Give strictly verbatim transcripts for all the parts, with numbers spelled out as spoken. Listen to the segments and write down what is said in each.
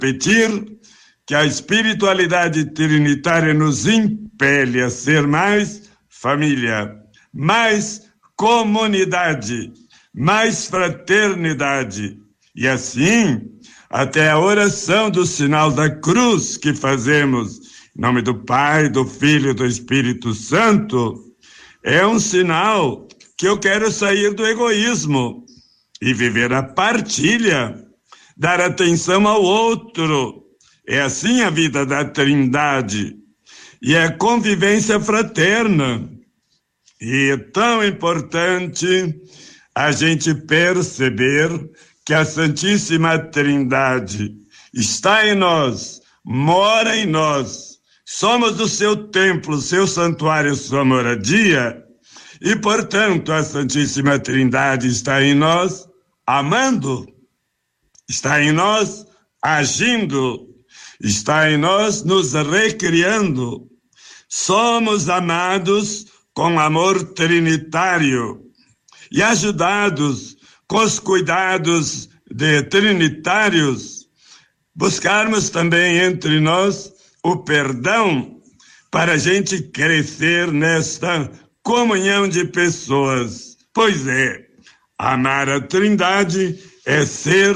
pedir que a espiritualidade trinitária nos impele a ser mais família, mais comunidade, mais fraternidade. E assim, até a oração do sinal da cruz que fazemos, em nome do Pai, do Filho e do Espírito Santo, é um sinal que eu quero sair do egoísmo e viver a partilha, dar atenção ao outro. É assim a vida da Trindade. E é convivência fraterna. E é tão importante a gente perceber que a Santíssima Trindade está em nós, mora em nós, somos o seu templo, seu santuário, sua moradia, e, portanto, a Santíssima Trindade está em nós, amando, está em nós, agindo, está em nós, nos recriando. Somos amados com amor trinitário e ajudados com os cuidados de trinitários, buscarmos também entre nós o perdão para a gente crescer nesta comunhão de pessoas. Pois é, amar a Trindade é ser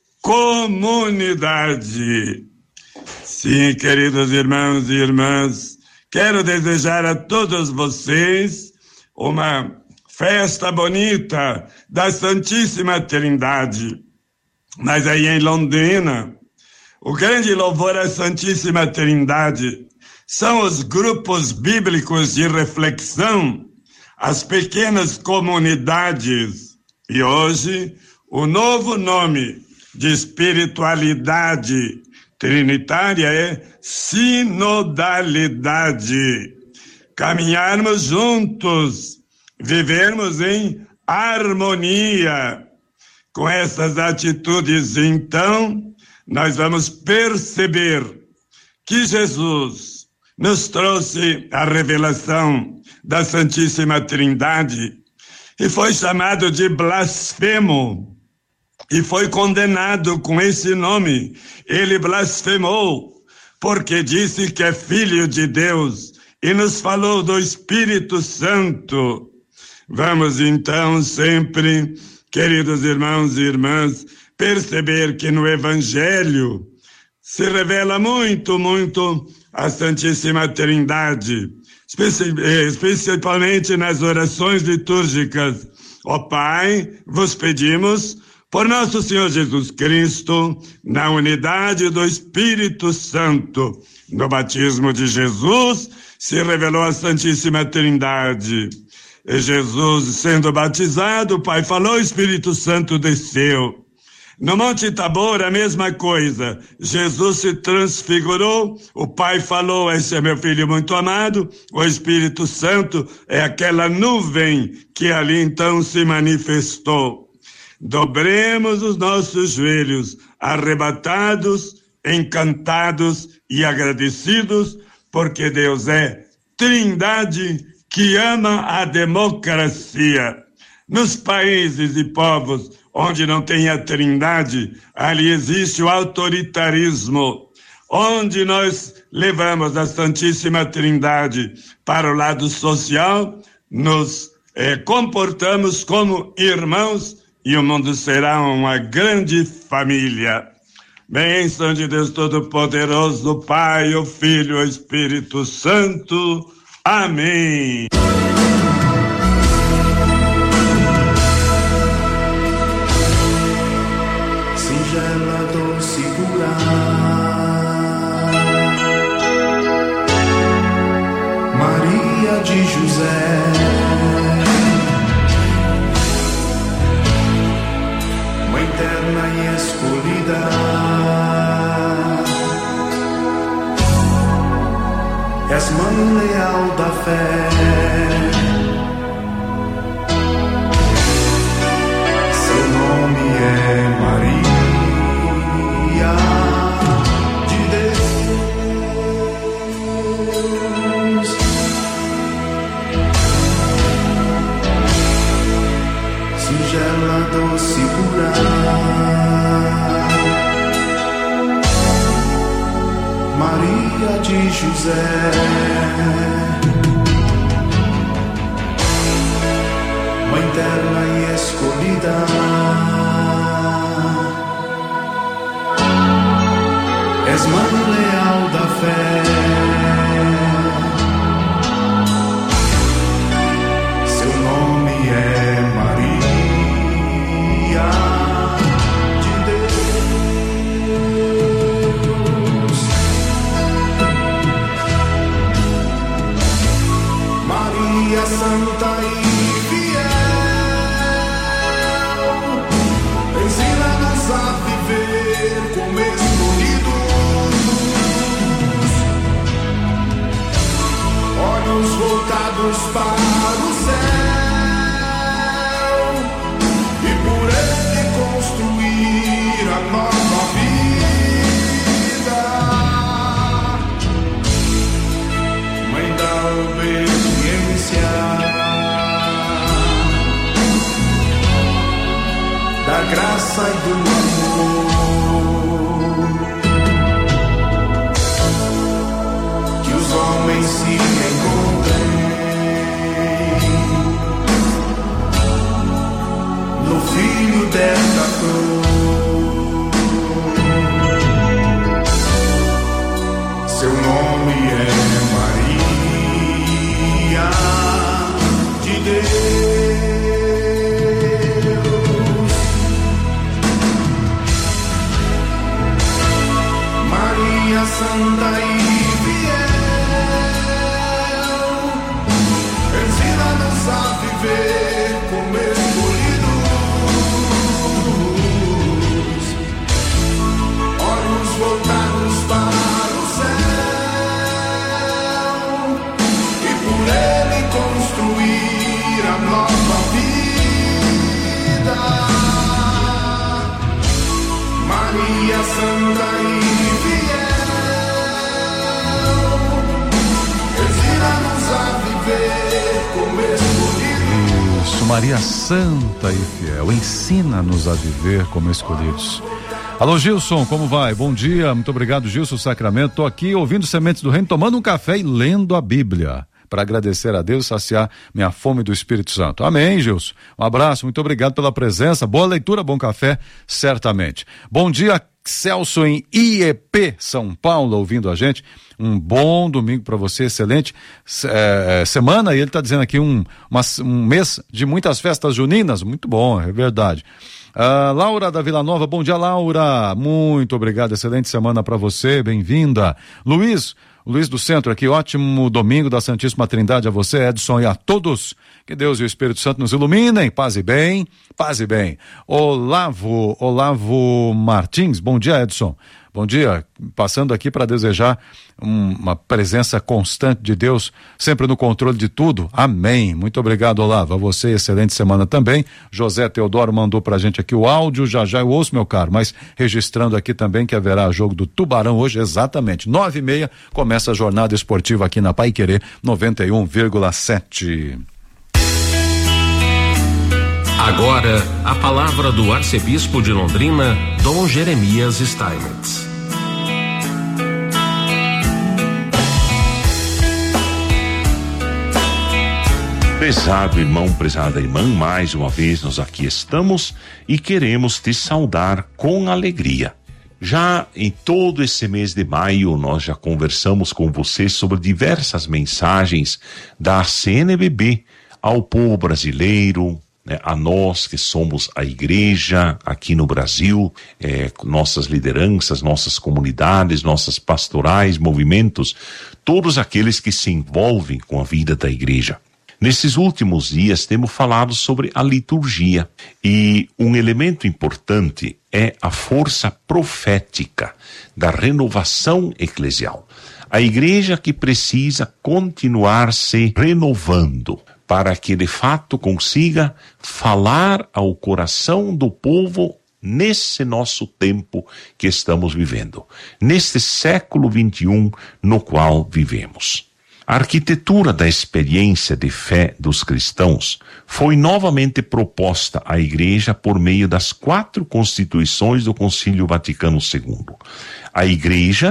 comunidade. Sim, queridos irmãos e irmãs, quero desejar a todos vocês uma festa bonita da Santíssima Trindade. Mas aí em Londrina, o grande louvor à Santíssima Trindade são os grupos bíblicos de reflexão, as pequenas comunidades. E hoje, o novo nome de espiritualidade trinitária é sinodalidade. Caminharmos juntos, vivermos em harmonia. Com essas atitudes, então, nós vamos perceber que Jesus nos trouxe a revelação da Santíssima Trindade e foi chamado de blasfemo e foi condenado com esse nome. Ele blasfemou porque disse que é filho de Deus e nos falou do Espírito Santo. Vamos então sempre, queridos irmãos e irmãs, perceber que no Evangelho se revela muito, muito a Santíssima Trindade, principalmente nas orações litúrgicas. Ó Pai, vos pedimos, por nosso Senhor Jesus Cristo, na unidade do Espírito Santo. No batismo de Jesus, se revelou a Santíssima Trindade. E Jesus, sendo batizado, o Pai falou, o Espírito Santo desceu. No Monte Tabor, a mesma coisa. Jesus se transfigurou, o Pai falou, esse é meu Filho muito amado. O Espírito Santo é aquela nuvem que ali então se manifestou. Dobremos os nossos joelhos, arrebatados, encantados e agradecidos, porque Deus é Trindade que ama a democracia. Nos países e povos onde não tem a Trindade, ali existe o autoritarismo. Onde nós levamos a Santíssima Trindade para o lado social, nos eh, comportamos como irmãos e o mundo será uma grande família. Bênção de Deus Todo-Poderoso, o Pai, o Filho e o Espírito Santo. Amém. Singela, doce Maria de José, Mãe terna e escolhida, és mãe leal da fé, seu nome é Maria de Deus. Singela, doce pura, Maria de José. Mãe terna e escolhida, és mãe leal da fé. Seu nome é Maria de Deus. Maria Santa e ensina-nos a viver como escolhidos, olhos voltados para o céu, e por ele construir a nova vida. Mãe da obediência, da graça e do amor, que os homens se encontrem no Filho desta cruz. Seu nome é Maria de Deus. Santa e fiel, ensina-nos a viver como escolhidos, olhos voltados para o céu, e por ele construir a nova vida. Maria Santa e Isso, Maria Santa e fiel, ensina-nos a viver como escolhidos. Alô, Gilson, como vai? Bom dia, muito obrigado, Gilson Sacramento. Tô aqui ouvindo Sementes do Reino, tomando um café e lendo a Bíblia, para agradecer a Deus e saciar minha fome do Espírito Santo. Amém, Gilson. Um abraço, muito obrigado pela presença, boa leitura, bom café, certamente. Bom dia, Celso em I E P, São Paulo, ouvindo a gente. Um bom domingo para você, excelente é, semana, e ele está dizendo aqui um, uma, um mês de muitas festas juninas, muito bom, é verdade. Uh, Laura da Vila Nova, bom dia, Laura, muito obrigado, excelente semana para você, bem-vinda. Luiz, Luiz do Centro aqui, ótimo domingo da Santíssima Trindade a você, Edson, e a todos, que Deus e o Espírito Santo nos iluminem, paz e bem, paz e bem. Olavo, Olavo Martins, bom dia, Edson. Bom dia, passando aqui para desejar um, uma presença constante de Deus, sempre no controle de tudo, amém, muito obrigado, Olavo, a você, excelente semana também. José Teodoro mandou pra gente aqui o áudio, já já eu ouço, meu caro, mas registrando aqui também que haverá jogo do Tubarão hoje, exatamente, nove e meia, começa a jornada esportiva aqui na Paiquerê noventa e um vírgula sete. Agora, a palavra do arcebispo de Londrina, Dom Jeremias Steinmetz. Prezado irmão, prezada irmã, mais uma vez nós aqui estamos e queremos te saudar com alegria. Já em todo esse mês de maio, nós já conversamos com você sobre diversas mensagens da C N B B ao povo brasileiro, né, a nós que somos a igreja aqui no Brasil, é, nossas lideranças, nossas comunidades, nossas pastorais, movimentos, todos aqueles que se envolvem com a vida da igreja. Nesses últimos dias temos falado sobre a liturgia e um elemento importante é a força profética da renovação eclesial. A igreja que precisa continuar se renovando para que de fato consiga falar ao coração do povo nesse nosso tempo que estamos vivendo, neste século vinte e um no qual vivemos. A arquitetura da experiência de fé dos cristãos foi novamente proposta à Igreja por meio das quatro constituições do Concílio Vaticano segundo. A Igreja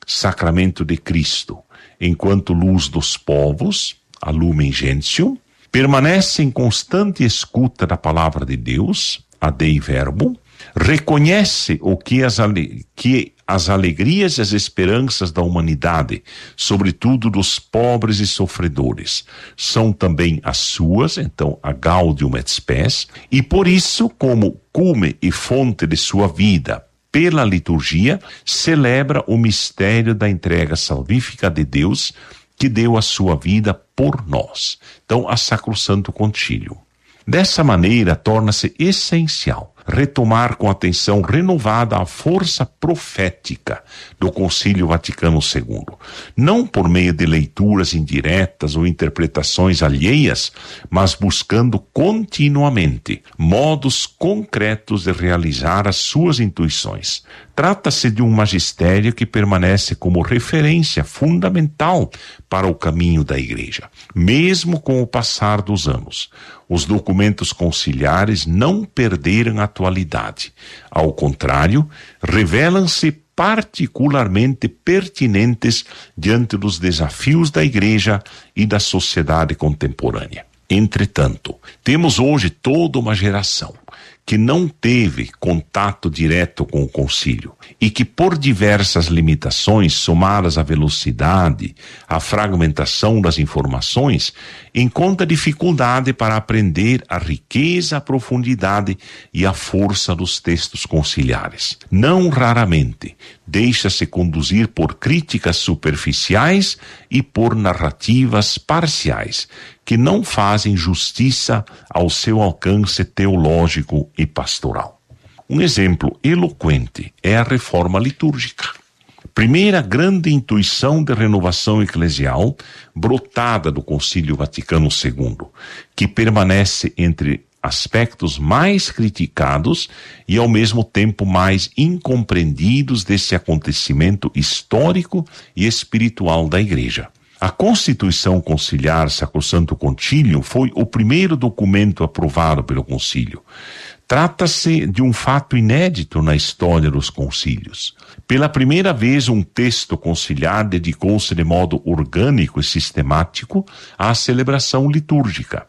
sacramento de Cristo, enquanto luz dos povos, a Lumen Gentium, permanece em constante escuta da palavra de Deus, a Dei Verbum, reconhece o que as, ale, que as alegrias e as esperanças da humanidade, sobretudo dos pobres e sofredores, são também as suas, então a Gaudium et Spes, e por isso, como cume e fonte de sua vida, pela liturgia, celebra o mistério da entrega salvífica de Deus, que deu a sua vida por nós. Então, a Sacrosanto Concílio. Dessa maneira, torna-se essencial retomar com atenção renovada a força profética do Concílio Vaticano segundo, não por meio de leituras indiretas ou interpretações alheias, mas buscando continuamente modos concretos de realizar as suas intuições. Trata-se de um magistério que permanece como referência fundamental para o caminho da Igreja, mesmo com o passar dos anos. Os documentos conciliares não perderam atualidade. Ao contrário, revelam-se particularmente pertinentes diante dos desafios da Igreja e da sociedade contemporânea. Entretanto, temos hoje toda uma geração que não teve contato direto com o concílio e que, por diversas limitações somadas à velocidade, à fragmentação das informações, encontra dificuldade para aprender a riqueza, a profundidade e a força dos textos conciliares. Não raramente deixa-se conduzir por críticas superficiais e por narrativas parciais, que não fazem justiça ao seu alcance teológico e pastoral. Um exemplo eloquente é a reforma litúrgica. Primeira grande intuição de renovação eclesial brotada do Concílio Vaticano segundo, que permanece entre aspectos mais criticados e ao mesmo tempo mais incompreendidos desse acontecimento histórico e espiritual da Igreja. A Constituição Conciliar Sacrosanto Concilium foi o primeiro documento aprovado pelo Concílio. Trata-se de um fato inédito na história dos concílios. Pela primeira vez, um texto conciliar dedicou-se de modo orgânico e sistemático à celebração litúrgica,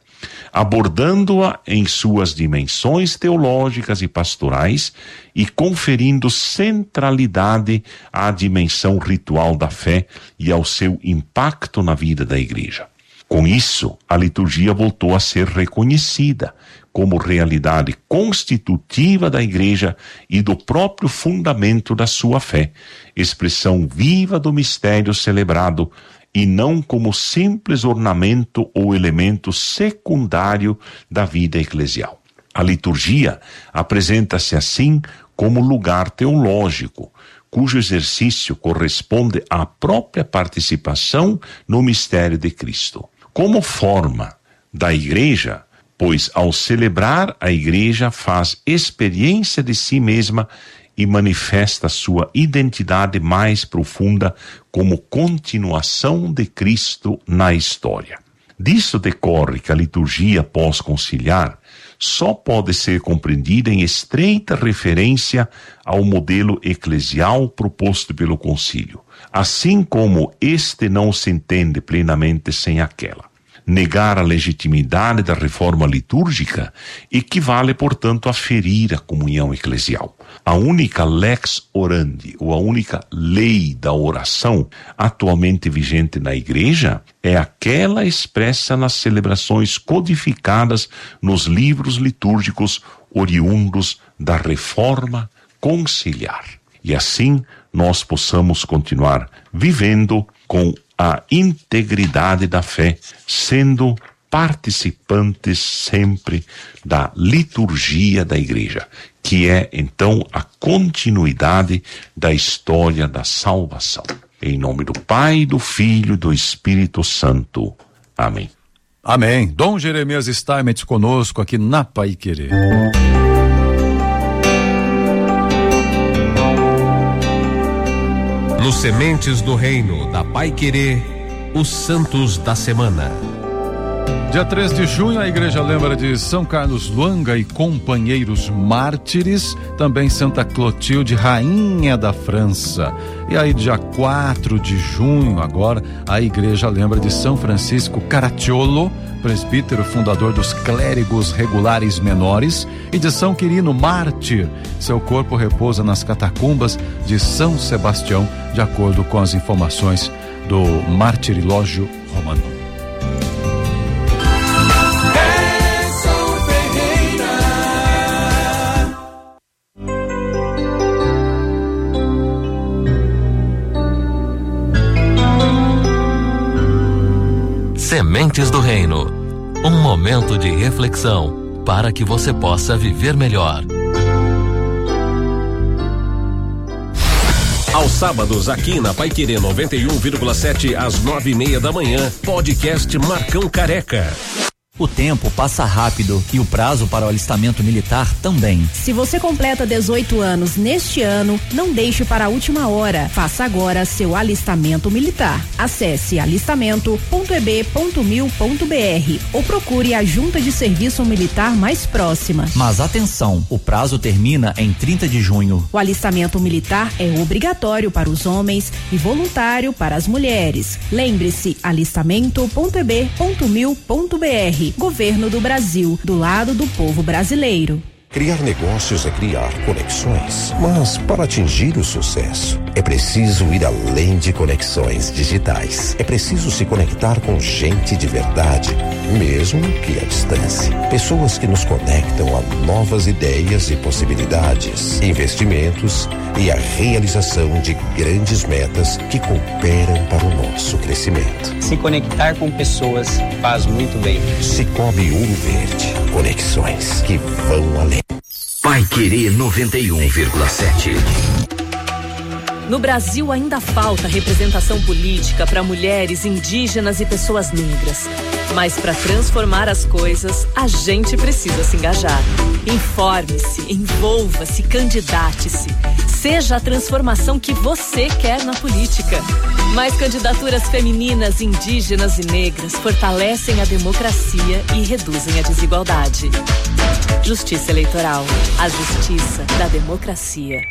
abordando-a em suas dimensões teológicas e pastorais e conferindo centralidade à dimensão ritual da fé e ao seu impacto na vida da Igreja. Com isso, a liturgia voltou a ser reconhecida como realidade constitutiva da Igreja e do próprio fundamento da sua fé, expressão viva do mistério celebrado, e não como simples ornamento ou elemento secundário da vida eclesial. A liturgia apresenta-se assim como lugar teológico, cujo exercício corresponde à própria participação no mistério de Cristo. Como forma da Igreja, pois ao celebrar a Igreja faz experiência de si mesma e manifesta sua identidade mais profunda como continuação de Cristo na história. Disso decorre que a liturgia pós-conciliar só pode ser compreendida em estreita referência ao modelo eclesial proposto pelo concílio, assim como este não se entende plenamente sem aquela. Negar a legitimidade da reforma litúrgica equivale, portanto, a ferir a comunhão eclesial. A única lex orandi, ou a única lei da oração atualmente vigente na Igreja, é aquela expressa nas celebrações codificadas nos livros litúrgicos oriundos da reforma conciliar. E assim nós possamos continuar vivendo com a integridade da fé, sendo participantes sempre da liturgia da Igreja, que é então a continuidade da história da salvação. Em nome do Pai, do Filho e do Espírito Santo. Amém. Amém. Dom Jeremias Steinmetz conosco aqui na Paiquerê. Nos Sementes do Reino da Paiquerê, os Santos da Semana. Dia três de junho, a igreja lembra de São Carlos Luanga e companheiros mártires, também Santa Clotilde, rainha da França. E aí, dia quatro de junho, agora, a igreja lembra de São Francisco Caracciolo, presbítero fundador dos clérigos regulares menores, e de São Quirino, mártir. Seu corpo repousa nas catacumbas de São Sebastião, de acordo com as informações do Martirilógio Romano. Sementes do Reino, um momento de reflexão para que você possa viver melhor. Aos sábados, aqui na Paiquerê noventa e um vírgula sete, às nove e meia da manhã, podcast Marcão Careca. O tempo passa rápido e o prazo para o alistamento militar também. Se você completa dezoito anos neste ano, não deixe para a última hora. Faça agora seu alistamento militar. Acesse alistamento ponto e b ponto mil ponto b r ou procure a junta de serviço militar mais próxima. Mas atenção, o prazo termina em trinta de junho. O alistamento militar é obrigatório para os homens e voluntário para as mulheres. Lembre-se, alistamento ponto e b ponto mil ponto b r. Governo do Brasil, do lado do povo brasileiro. Criar negócios é criar conexões, mas para atingir o sucesso é preciso ir além de conexões digitais. É preciso se conectar com gente de verdade, mesmo que à distância. Pessoas que nos conectam a novas ideias e possibilidades, investimentos e a realização de grandes metas que cooperam para o nosso crescimento. Se conectar com pessoas faz muito bem. Cicobi Ouro Verde, conexões que vão além. Paiquerê noventa e um vírgula sete. No Brasil ainda falta representação política para mulheres, indígenas e pessoas negras. Mas para transformar as coisas, a gente precisa se engajar. Informe-se, envolva-se, candidate-se. Seja a transformação que você quer na política. Mais candidaturas femininas, indígenas e negras fortalecem a democracia e reduzem a desigualdade. Justiça Eleitoral, a justiça da democracia.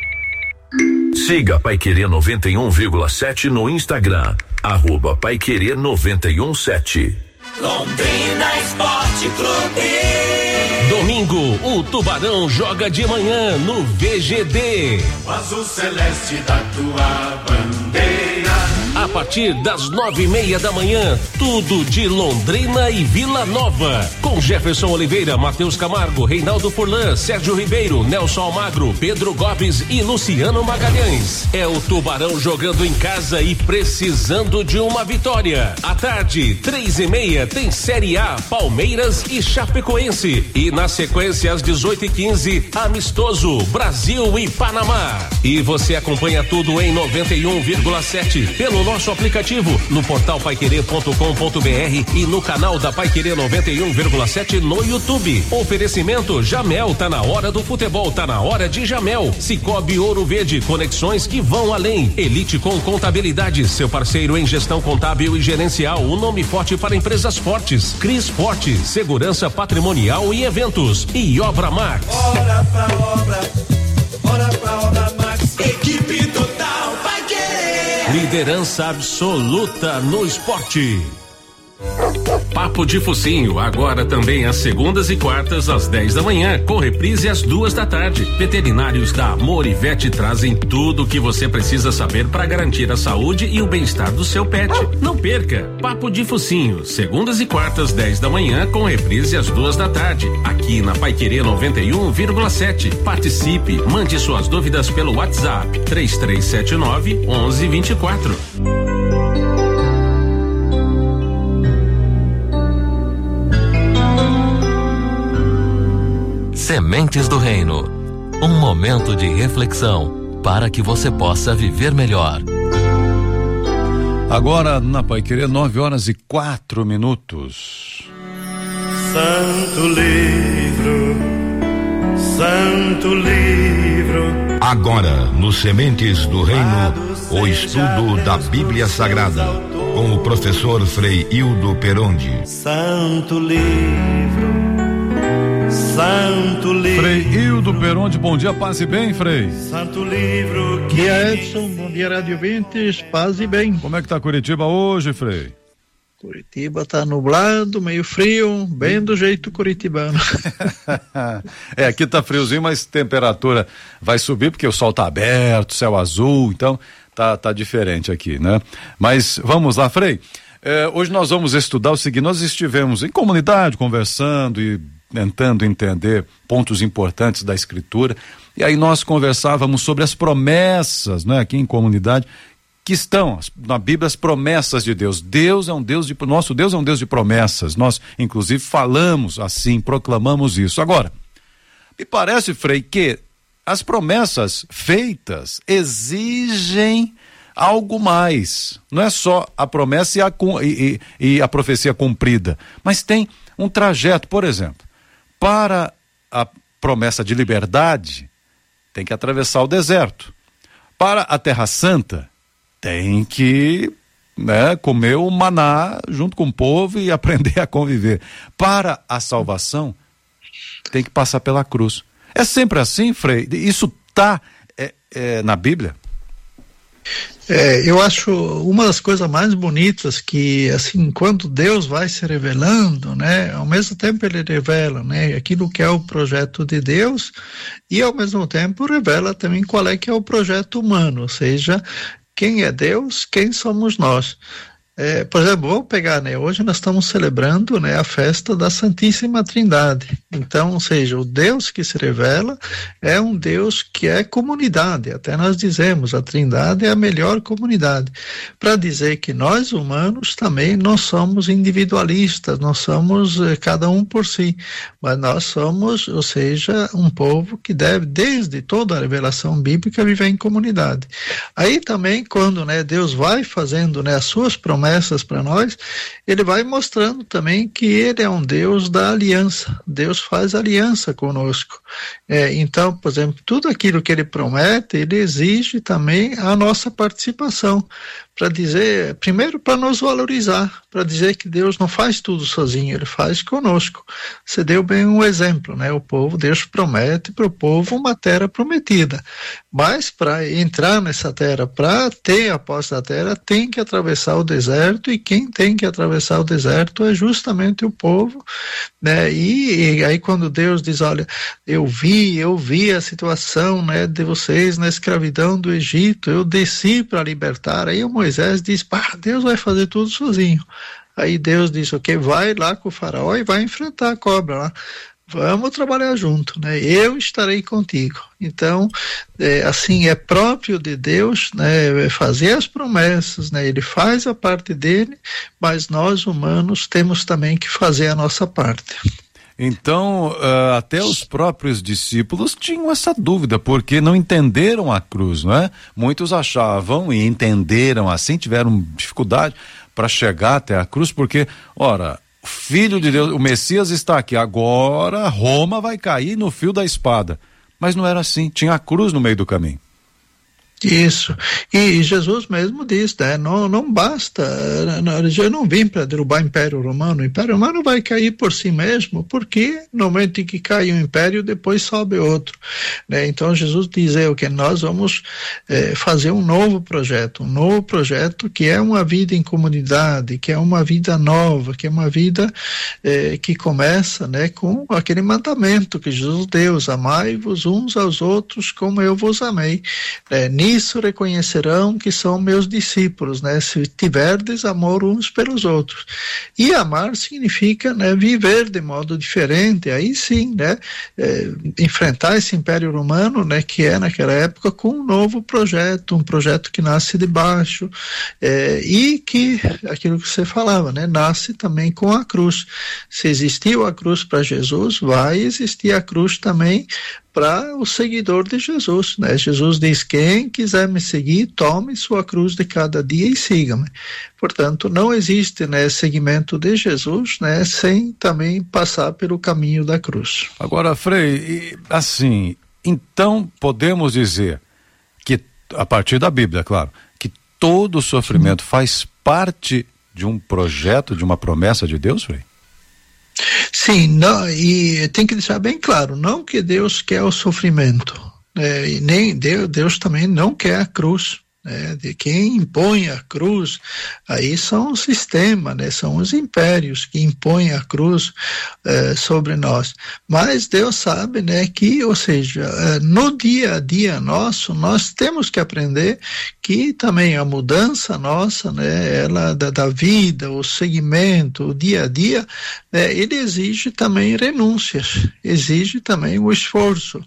Siga Paiquerê noventa e um vírgula sete no Instagram, arroba Paiquerê noventa e um sete. Londrina Esporte Clube. Domingo, o Tubarão joga de manhã no V G D. O azul celeste da tua bandeira. A partir das nove e meia da manhã, tudo de Londrina e Vila Nova. Com Jefferson Oliveira, Matheus Camargo, Reinaldo Furlan, Sérgio Ribeiro, Nelson Almagro, Pedro Gomes e Luciano Magalhães. É o Tubarão jogando em casa e precisando de uma vitória. À tarde, três e meia, tem Série A, Palmeiras e Chapecoense. E na sequência, às dezoito e quinze, amistoso Brasil e Panamá. E você acompanha tudo em noventa e um vírgula sete pelo nosso aplicativo, no portal paiquerê ponto com ponto b r e no canal da Paiquerê noventa e um vírgula sete no YouTube. Oferecimento Jamel, tá na hora do futebol, tá na hora de Jamel. Cicobi Ouro Verde, conexões que vão além. Elite com Contabilidade, seu parceiro em gestão contábil e gerencial, um nome forte para empresas fortes. Cris Forte, segurança patrimonial e eventos. E Obra Max. Bora pra obra, bora pra obra Max, equipe total vai querer. Liderança absoluta no esporte. Papo de Focinho, agora também às segundas e quartas às dez da manhã, com reprise às duas da tarde. Veterinários da Amor e Vet trazem tudo o que você precisa saber para garantir a saúde e o bem-estar do seu pet. Não perca, Papo de Focinho, segundas e quartas dez da manhã, com reprise às duas da tarde, aqui na Paiquerê noventa e um vírgula sete. Participe, mande suas dúvidas pelo WhatsApp três três sete nove, onze vinte e quatro. Sementes do Reino, um momento de reflexão para que você possa viver melhor. Agora na Paiquerê, nove horas e quatro minutos. Santo livro, santo livro. Agora, no Sementes do Reino, o estudo da Bíblia Sagrada, com o professor Frei Hildo Perondi. Santo livro, santo livro. Frei Hildo Perondi, bom dia, paz e bem, Frei. Santo livro. Bom dia, Edson, bom dia, Rádio Ouvintes, paz e bem. Como é que tá Curitiba hoje, Frei? Curitiba tá nublado, meio frio, bem do jeito curitibano. É, aqui tá friozinho, mas temperatura vai subir porque o sol tá aberto, céu azul, então tá, tá diferente aqui, né? Mas vamos lá, Frei. É, hoje nós vamos estudar o seguinte: nós estivemos em comunidade conversando e tentando entender pontos importantes da Escritura, e aí nós conversávamos sobre as promessas, né, aqui em comunidade, que estão na Bíblia, as promessas de Deus. Deus é um Deus de, nosso Deus é um Deus de promessas. Nós, inclusive, falamos assim, proclamamos isso. Agora, me parece, Frei, que as promessas feitas exigem algo mais. Não é só a promessa e a, e, e a profecia cumprida, mas tem um trajeto. Por exemplo, para a promessa de liberdade, tem que atravessar o deserto. Para a Terra Santa, tem que, né, comer o maná junto com o povo e aprender a conviver. Para a salvação, tem que passar pela cruz. É sempre assim, Frei? Isso está é, é, na Bíblia? É, eu acho uma das coisas mais bonitas que, assim, enquanto Deus vai se revelando, né, ao mesmo tempo ele revela, né, aquilo que é o projeto de Deus, e ao mesmo tempo revela também qual é que é o projeto humano, ou seja, quem é Deus, quem somos nós. É, por exemplo, vamos pegar, né, hoje nós estamos celebrando, né, a festa da Santíssima Trindade. Então, ou seja, o Deus que se revela é um Deus que é comunidade. Até nós dizemos, a Trindade é a melhor comunidade. Para dizer que nós humanos também não somos individualistas, nós somos eh, cada um por si, mas nós somos, ou seja, um povo que deve, desde toda a revelação bíblica, viver em comunidade. Aí também, quando, né, Deus vai fazendo, né, as suas promessas para nós, ele vai mostrando também que ele é um Deus da aliança. Deus faz aliança conosco. É, então, por exemplo, tudo aquilo que ele promete, ele exige também a nossa participação, para dizer, primeiro para nos valorizar, para dizer que Deus não faz tudo sozinho, ele faz conosco. Você deu bem um exemplo, né? O povo, Deus promete para o povo uma terra prometida, mas para entrar nessa terra, para ter a posse da terra, tem que atravessar o deserto, e quem tem que atravessar o deserto é justamente o povo, né? E, e aí quando Deus diz, olha, eu vi, eu vi a situação, né, de vocês na escravidão do Egito, eu desci para libertar, aí o Moisés diz, pá, Deus vai fazer tudo sozinho. Aí Deus diz, ok, vai lá com o faraó e vai enfrentar a cobra lá. Vamos trabalhar junto, né? Eu estarei contigo. Então, é, assim, é próprio de Deus, né, fazer as promessas, né? Ele faz a parte dele, mas nós humanos temos também que fazer a nossa parte. Então, uh, até os próprios discípulos tinham essa dúvida, porque não entenderam a cruz, não é? Muitos achavam e entenderam assim, tiveram dificuldade para chegar até a cruz, porque, ora, o Filho de Deus, o Messias está aqui, agora Roma vai cair no fio da espada. Mas não era assim, tinha a cruz no meio do caminho. Isso, e Jesus mesmo diz, né, não, não basta, eu não vim para derrubar o Império Romano, o Império Romano vai cair por si mesmo, porque no momento em que cai um império, depois sobe outro, né? Então Jesus diz é, que nós vamos é, fazer um novo projeto, um novo projeto que é uma vida em comunidade, que é uma vida nova, que é uma vida é, que começa, né, com aquele mandamento que Jesus deu, amai-vos uns aos outros como eu vos amei, é, Isso reconhecerão que são meus discípulos, né? Se tiverdes amor uns pelos outros. E amar significa, né, viver de modo diferente. Aí sim, né, é, enfrentar esse Império Romano, né, que é naquela época com um novo projeto, um projeto que nasce de baixo, é, e que, aquilo que você falava, né, nasce também com a cruz. Se existiu a cruz para Jesus, vai existir a cruz também para o seguidor de Jesus, né? Jesus diz, quem quiser me seguir, tome sua cruz de cada dia e siga-me. Portanto, não existe, né, seguimento de Jesus, né, sem também passar pelo caminho da cruz. Agora, Frei, assim, então podemos dizer que, a partir da Bíblia, claro, que todo sofrimento faz parte de um projeto, de uma promessa de Deus, Frei? Sim, não, e tem que deixar bem claro, não que Deus quer o sofrimento, é, e nem Deus, Deus também não quer a cruz. É, de quem impõe a cruz, aí são o sistema, né? São os impérios que impõem a cruz é, sobre nós. Mas Deus sabe, né, que, ou seja, é, no dia a dia nosso, nós temos que aprender que também a mudança nossa, né, ela da, da vida, o segmento, o dia a dia, né, ele exige também renúncias, exige também o esforço,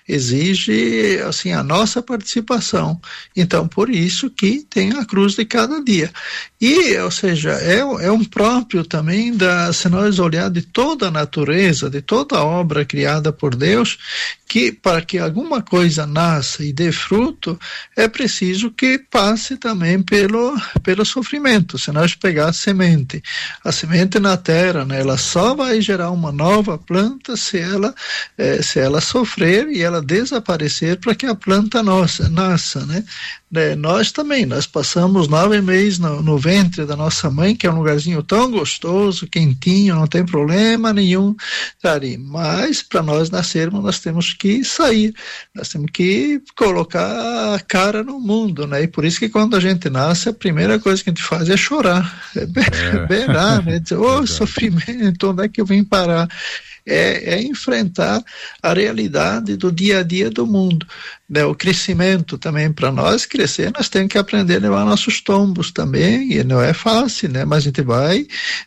exige, assim, a nossa participação. Então, por isso que tem a cruz de cada dia. E, ou seja, é, é um próprio também, da, se nós olhar de toda a natureza, de toda a obra criada por Deus, que para que alguma coisa nasça e dê fruto, é preciso que passe também pelo, pelo sofrimento. Se nós pegar a semente, a semente na terra, né, ela só vai gerar uma nova planta se ela, eh, se ela sofrer e ela desaparecer para que a planta nossa, nasça, né? Né, nós também, nós passamos nove meses no, no ventre da nossa mãe, que é um lugarzinho tão gostoso, quentinho, não tem problema nenhum, sabe? Mas para nós nascermos, nós temos que sair, nós temos que colocar a cara no mundo, né? E por isso que quando a gente nasce, a primeira coisa que a gente faz é chorar, é berrar, né? Dizer, ô, oh, sofrimento, onde é que eu vim parar? É, é enfrentar a realidade do dia a dia do mundo, né? O crescimento também, para nós crescer, nós temos que aprender a levar nossos tombos também, e não é fácil, né? Mas a gente vai,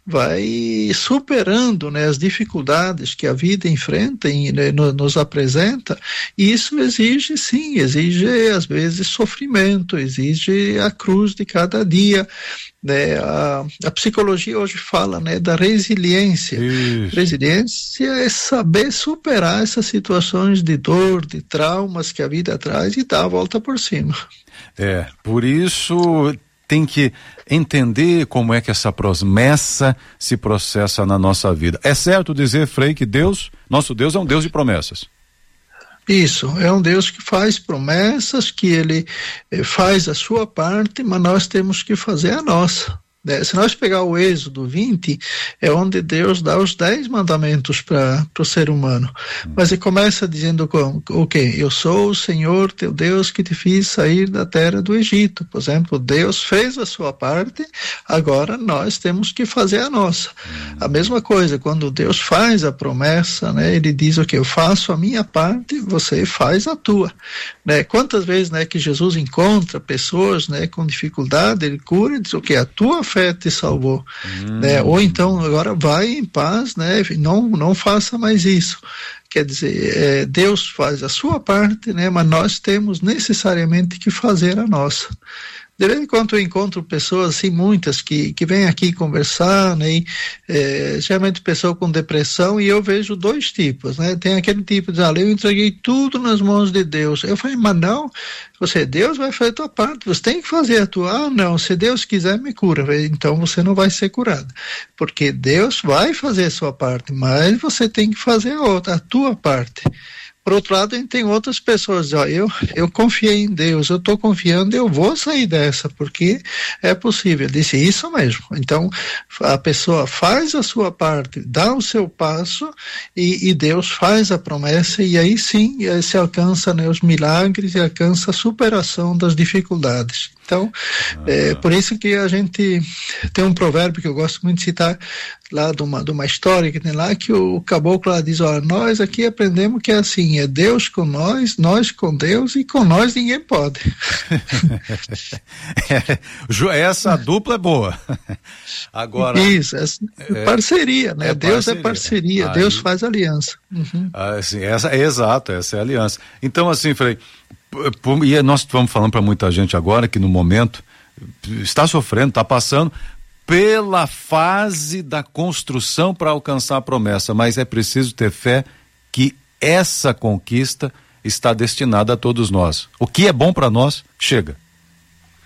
vai superando, né, as dificuldades que a vida enfrenta e, né, no, nos apresenta, e isso exige, sim, exige às vezes sofrimento, exige a cruz de cada dia, né? A, a psicologia hoje fala, né, da resiliência. Isso. Resiliência é saber superar essas situações de dor, de traumas que a vida traz e dar a volta por cima. É, por isso tem que entender como é que essa promessa se processa na nossa vida. É certo dizer, Frei, que Deus, nosso Deus é um Deus de promessas. Isso, é um Deus que faz promessas, que ele eh, faz a sua parte, mas nós temos que fazer a nossa. Né? Se nós pegar o Êxodo vinte, é onde Deus dá os dez mandamentos para o ser humano. Hum. Mas ele começa dizendo como, o quê? Eu sou o Senhor teu Deus que te fiz sair da terra do Egito. Por exemplo, Deus fez a sua parte, agora nós temos que fazer a nossa. Hum. A mesma coisa, quando Deus faz a promessa, né, ele diz o quê? Eu faço a minha parte, você faz a tua. Né? Quantas vezes, né, que Jesus encontra pessoas, né, com dificuldade, ele cura e diz o quê? A tua fé te salvou, hum. né? Ou então agora vai em paz, né? Não, não faça mais isso. Quer dizer, é, Deus faz a sua parte, né? Mas nós temos necessariamente que fazer a nossa. De vez em quando eu encontro pessoas, assim, muitas, que, que vêm aqui conversar, né, e, é, geralmente pessoa com depressão, e eu vejo dois tipos, né, tem aquele tipo de, ah, eu entreguei tudo nas mãos de Deus. Eu falei, mas não, você, Deus vai fazer a tua parte, você tem que fazer a tua, ah, não, se Deus quiser me cura, então você não vai ser curado, porque Deus vai fazer a sua parte, mas você tem que fazer a outra, a tua parte. Por outro lado, a gente tem outras pessoas, ó, eu, eu confiei em Deus, eu estou confiando, eu vou sair dessa, porque é possível. Eu disse isso mesmo. Então, a pessoa faz a sua parte, dá o seu passo, e, e Deus faz a promessa, e aí sim se alcança, né, os milagres e alcança a superação das dificuldades. Então, ah. é por isso que a gente tem um provérbio que eu gosto muito de citar, lá de uma, de uma história que tem lá, que o caboclo lá diz, ó, nós aqui aprendemos que é assim, é Deus com nós, nós com Deus, e com nós ninguém pode. Essa dupla é boa. Agora, isso, é parceria, né? É Deus parceria. é parceria, Aí, Deus faz aliança. Uhum. Assim, essa, é exato, essa é a aliança. Então, assim, Frei, e nós estamos falando para muita gente agora que no momento está sofrendo, está passando pela fase da construção para alcançar a promessa, mas é preciso ter fé que essa conquista está destinada a todos nós. O que é bom para nós, chega.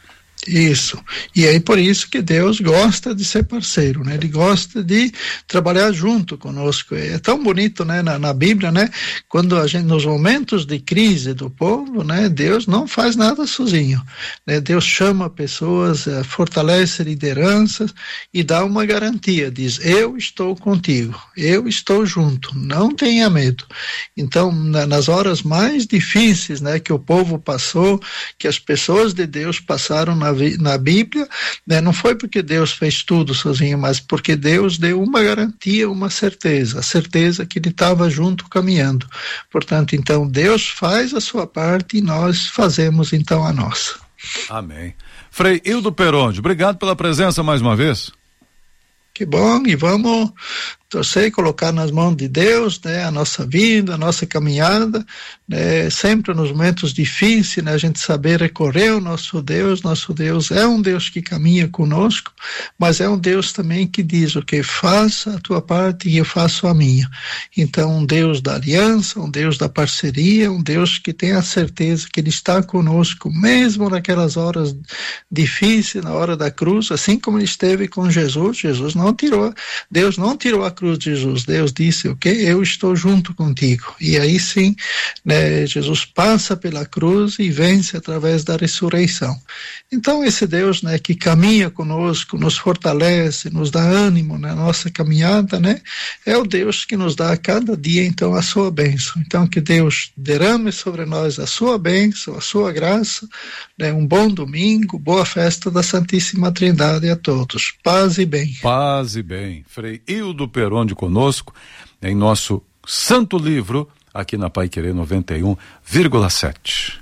Isso. E aí por isso que Deus gosta de ser parceiro, né? Ele gosta de trabalhar junto conosco. É tão bonito, né? Na, na Bíblia, né? Quando a gente, nos momentos de crise do povo, né? Deus não faz nada sozinho, né? Deus chama pessoas, eh, fortalece lideranças e dá uma garantia, diz, eu estou contigo, eu estou junto, não tenha medo. Então, na, nas horas mais difíceis, né? Que o povo passou, que as pessoas de Deus passaram na na Bíblia, né, não foi porque Deus fez tudo sozinho, mas porque Deus deu uma garantia, uma certeza, a certeza que ele estava junto caminhando. Portanto, então, Deus faz a sua parte e nós fazemos então a nossa. Amém. Frei Hildo Peronde, obrigado pela presença mais uma vez. Que bom, e vamos torcer e colocar nas mãos de Deus, né, a nossa vida, a nossa caminhada, né, sempre nos momentos difíceis, né, a gente saber recorrer ao nosso Deus. Nosso Deus é um Deus que caminha conosco, mas é um Deus também que diz, ok, faça a tua parte e eu faço a minha. Então, um Deus da aliança, um Deus da parceria, um Deus que tem a certeza que ele está conosco, mesmo naquelas horas difíceis, na hora da cruz, assim como ele esteve com Jesus. Jesus não tirou, Deus não tirou a cruz de Jesus. Deus disse, ok, eu estou junto contigo. E aí sim, né, Jesus passa pela cruz e vence através da ressurreição. Então esse Deus, né, que caminha conosco, nos fortalece, nos dá ânimo na nossa caminhada, né, é o Deus que nos dá a cada dia então a sua bênção. Então que Deus derrame sobre nós a sua bênção, a sua graça, né, um bom domingo, boa festa da Santíssima Trindade a todos. Paz e bem. Paz e bem. Frei Hildo Peronde conosco em nosso santo livro aqui na Paiquerê noventa e um vírgula sete.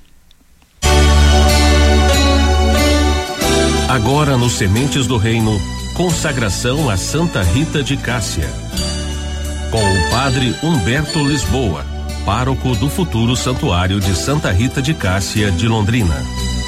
Agora no Sementes do Reino, consagração a Santa Rita de Cássia. Com o padre Humberto Lisboa, pároco do futuro Santuário de Santa Rita de Cássia de Londrina.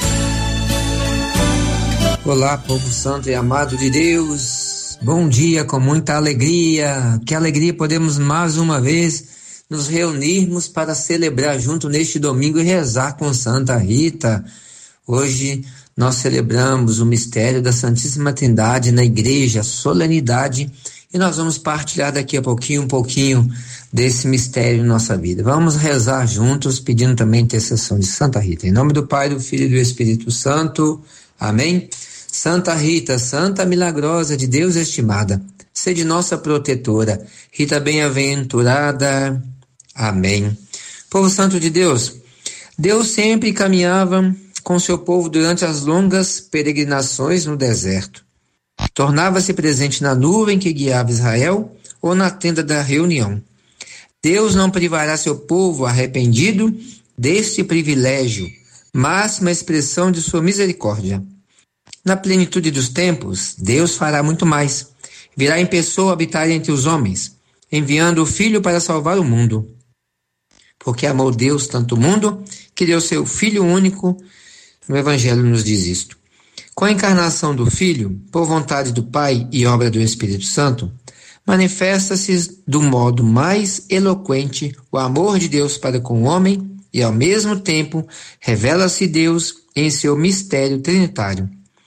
Olá, povo santo e amado de Deus. Bom dia, com muita alegria. Que alegria podemos mais uma vez nos reunirmos para celebrar junto neste domingo e rezar com Santa Rita. Hoje nós celebramos o mistério da Santíssima Trindade na igreja, a solenidade, e nós vamos partilhar daqui a pouquinho um pouquinho desse mistério em nossa vida. Vamos rezar juntos, pedindo também a intercessão de Santa Rita. Em nome do Pai, do Filho e do Espírito Santo. Amém. Santa Rita, Santa Milagrosa de Deus estimada, sede nossa protetora. Rita bem-aventurada. Amém. Povo santo de Deus, Deus sempre caminhava com seu povo durante as longas peregrinações no deserto. Tornava-se presente na nuvem que guiava Israel ou na tenda da reunião. Deus não privará seu povo arrependido deste privilégio, máxima expressão de sua misericórdia. Na plenitude dos tempos, Deus fará muito mais. Virá em pessoa habitar entre os homens, enviando o Filho para salvar o mundo. Porque amou Deus tanto o mundo, que deu seu Filho único. No Evangelho nos diz isto. Com a encarnação do Filho, por vontade do Pai e obra do Espírito Santo, manifesta-se do modo mais eloquente o amor de Deus para com o homem e, ao mesmo tempo, revela-se Deus em seu mistério trinitário.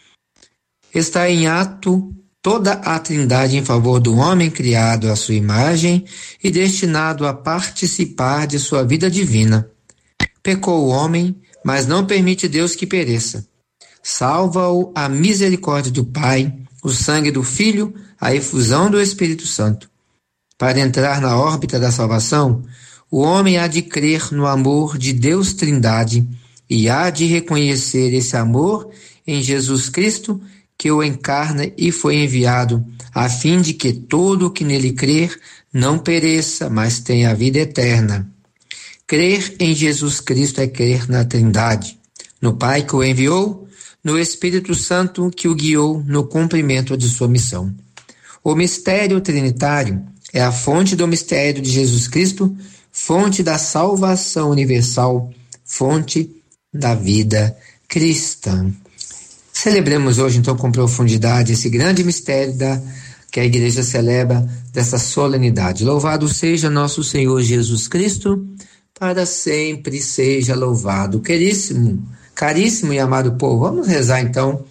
Está em ato toda a Trindade em favor do homem criado à sua imagem e destinado a participar de sua vida divina. Pecou o homem, mas não permite Deus que pereça. Salva-o a misericórdia do Pai, o sangue do Filho, a efusão do Espírito Santo. Para entrar na órbita da salvação, o homem há de crer no amor de Deus Trindade e há de reconhecer esse amor em Jesus Cristo, que o encarna e foi enviado, a fim de que todo o que nele crer não pereça, mas tenha a vida eterna. Crer em Jesus Cristo é crer na Trindade, no Pai que o enviou, no Espírito Santo que o guiou no cumprimento de sua missão. O mistério trinitário é a fonte do mistério de Jesus Cristo, fonte da salvação universal, fonte da vida cristã. Celebremos hoje, então, com profundidade esse grande mistério da, que a Igreja celebra dessa solenidade. Louvado seja nosso Senhor Jesus Cristo, para sempre seja louvado. Queríssimo, caríssimo e amado povo, vamos rezar, então,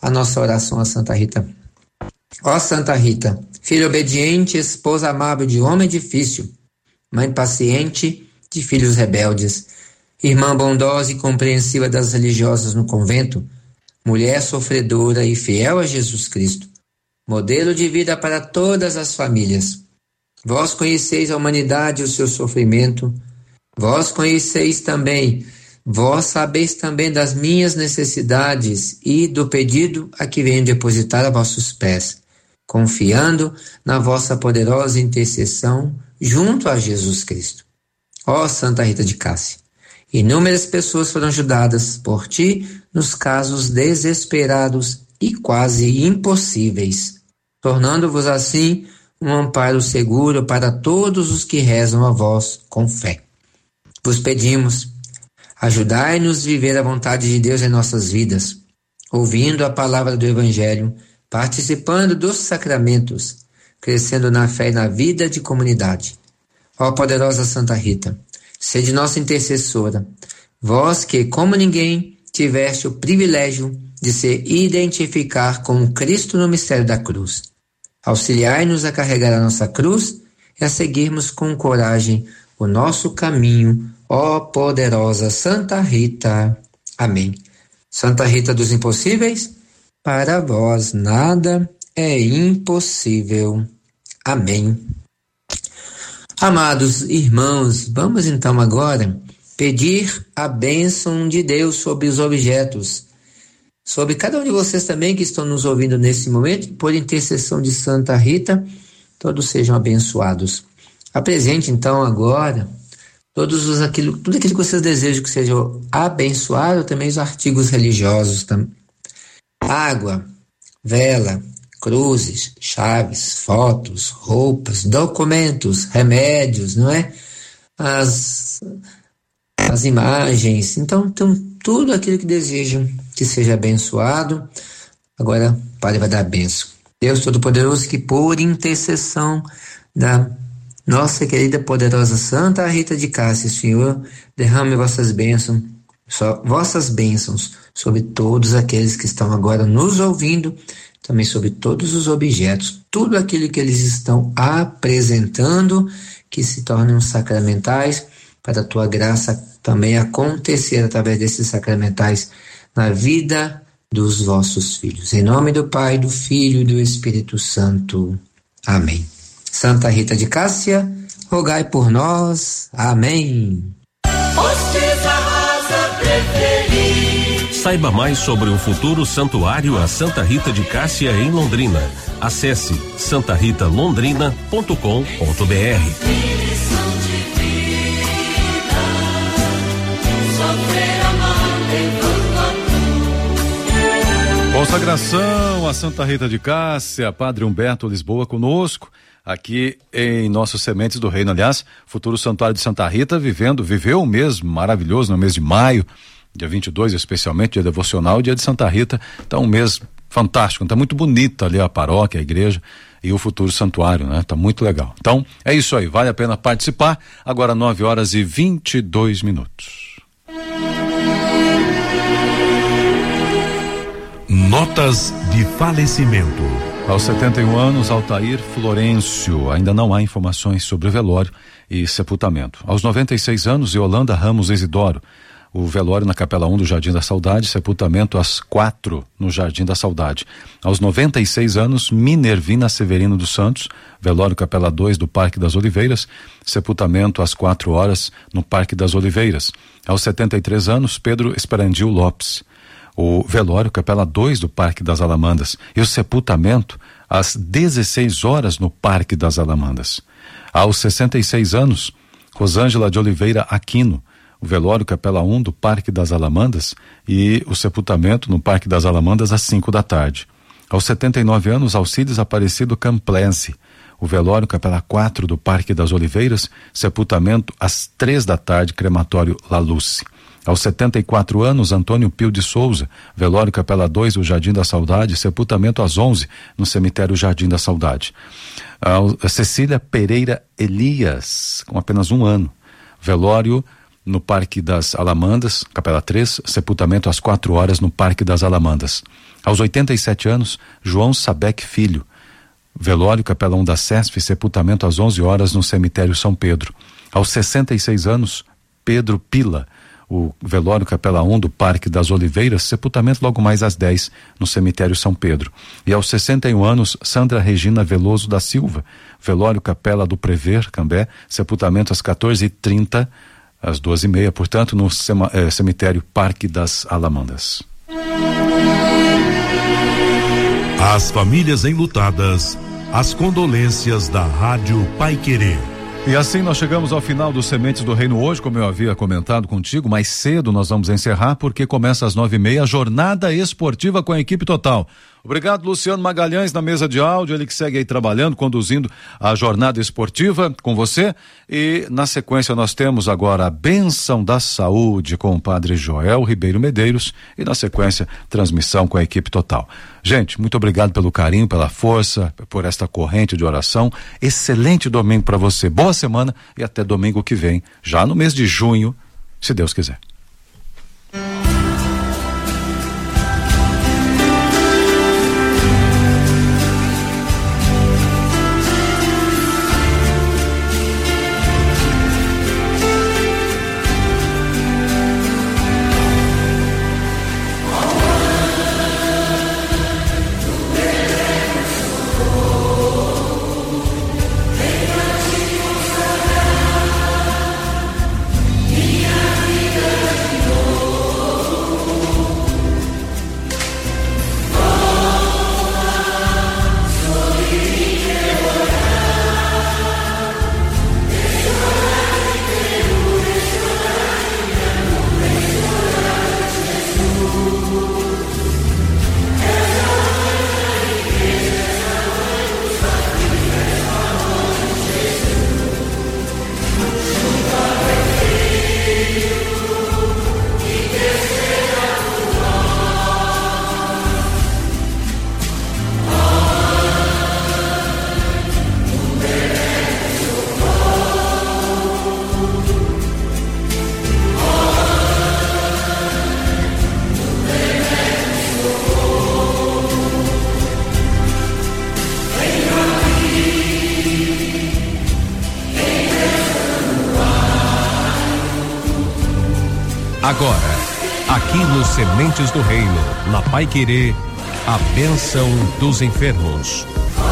a nossa oração a Santa Rita. Ó Santa Rita, filha obediente, esposa amável de homem difícil, mãe paciente de filhos rebeldes, irmã bondosa e compreensiva das religiosas no convento, mulher sofredora e fiel a Jesus Cristo, modelo de vida para todas as famílias. Vós conheceis a humanidade e o seu sofrimento, vós conheceis também, vós sabeis também das minhas necessidades e do pedido a que venho depositar a vossos pés, confiando na vossa poderosa intercessão junto a Jesus Cristo. Ó Santa Rita de Cássia, inúmeras pessoas foram ajudadas por ti nos casos desesperados e quase impossíveis, tornando-vos assim um amparo seguro para todos os que rezam a vós com fé. Vos pedimos, ajudai-nos a viver a vontade de Deus em nossas vidas, ouvindo a palavra do Evangelho, participando dos sacramentos, crescendo na fé e na vida de comunidade. Ó poderosa Santa Rita, sede nossa intercessora, vós que, como ninguém, tiveste o privilégio de se identificar com Cristo no mistério da cruz. Auxiliai-nos a carregar a nossa cruz e a seguirmos com coragem o nosso caminho, ó poderosa Santa Rita. Amém. Santa Rita dos impossíveis, para vós nada é impossível. Amém. Amados irmãos, vamos então agora pedir a bênção de Deus sobre os objetos, sobre cada um de vocês também que estão nos ouvindo nesse momento, por intercessão de Santa Rita, todos sejam abençoados. Apresente então agora todos os aquilo, tudo aquilo que vocês desejam que seja abençoado, também os artigos religiosos, tam, água, vela, cruzes, chaves, fotos, roupas, documentos, remédios, não é? As, as imagens, então, então tudo aquilo que desejam que seja abençoado. Agora o Padre vai dar a bênção. Deus Todo-Poderoso, que por intercessão da nossa querida poderosa Santa Rita de Cássia, Senhor, derrame vossas bênçãos, só, vossas bênçãos sobre todos aqueles que estão agora nos ouvindo, também sobre todos os objetos, tudo aquilo que eles estão apresentando, que se tornem sacramentais, para a tua graça também acontecer através desses sacramentais na vida dos vossos filhos. Em nome do Pai, do Filho e do Espírito Santo. Amém. Santa Rita de Cássia, rogai por nós. Amém. Saiba mais sobre o futuro santuário a Santa Rita de Cássia em Londrina. Acesse santa rita londrina ponto com ponto b r. Consagração a Santa Rita de Cássia, Padre Humberto Lisboa conosco, aqui em nossos Sementes do Reino. Aliás, futuro santuário de Santa Rita vivendo, viveu um mês maravilhoso no mês de maio, dia vinte e dois especialmente, dia devocional, dia de Santa Rita. Então um mês fantástico, tá muito bonita ali a paróquia, a igreja e o futuro santuário, né? Tá muito legal. Então é isso aí, vale a pena participar. Agora nove horas e vinte e dois minutos. Notas de falecimento. Aos setenta e um anos, Altair Florencio. Ainda não há informações sobre o velório e sepultamento. Aos noventa e seis anos, Yolanda Ramos Isidoro. O velório na Capela um do Jardim da Saudade, sepultamento às quatro no Jardim da Saudade. Aos noventa e seis anos, Minervina Severino dos Santos, velório Capela dois do Parque das Oliveiras, sepultamento às quatro horas no Parque das Oliveiras. Aos setenta e três anos, Pedro Esperandil Lopes. O velório Capela dois do Parque das Alamandas e o sepultamento às dezesseis horas no Parque das Alamandas. Aos sessenta e seis anos, Rosângela de Oliveira Aquino, o velório Capela um do Parque das Alamandas e o sepultamento no Parque das Alamandas às cinco da tarde. Aos setenta e nove anos, Alcides Aparecido Camplense, o velório Capela quatro do Parque das Oliveiras, sepultamento às três da tarde, crematório La Luce. Aos setenta e quatro anos, Antônio Pio de Souza, velório Capela dois do Jardim da Saudade, sepultamento às onze no cemitério Jardim da Saudade. A Cecília Pereira Elias, com apenas um ano, velório no Parque das Alamandas, Capela três, sepultamento às quatro horas no Parque das Alamandas. Aos oitenta e sete anos, João Sabec Filho. Velório Capelão da SESF, sepultamento às onze horas no cemitério São Pedro. Aos sessenta e seis anos, Pedro Pila. O velório Capela um do Parque das Oliveiras, sepultamento logo mais às dez no cemitério São Pedro. E aos sessenta e um anos, Sandra Regina Veloso da Silva. Velório Capela do Prever, Cambé, sepultamento às quatorze e trinta, às doze e meia, portanto, no sema, eh, cemitério Parque das Alamandas. As famílias enlutadas, as condolências da Rádio Paiquerê. E assim nós chegamos ao final dos Sementes do Reino hoje, como eu havia comentado contigo, mais cedo nós vamos encerrar porque começa às nove e meia a jornada esportiva com a equipe total. Obrigado, Luciano Magalhães, na mesa de áudio, ele que segue aí trabalhando, conduzindo a jornada esportiva com você. E na sequência nós temos agora a Bênção da Saúde com o padre Joel Ribeiro Medeiros e na sequência transmissão com a equipe total. Gente, muito obrigado pelo carinho, pela força, por esta corrente de oração. Excelente domingo para você, boa semana e até domingo que vem, já no mês de junho, se Deus quiser. Agora, aqui nos Sementes do Reino, na Paiquerê, a bênção dos enfermos.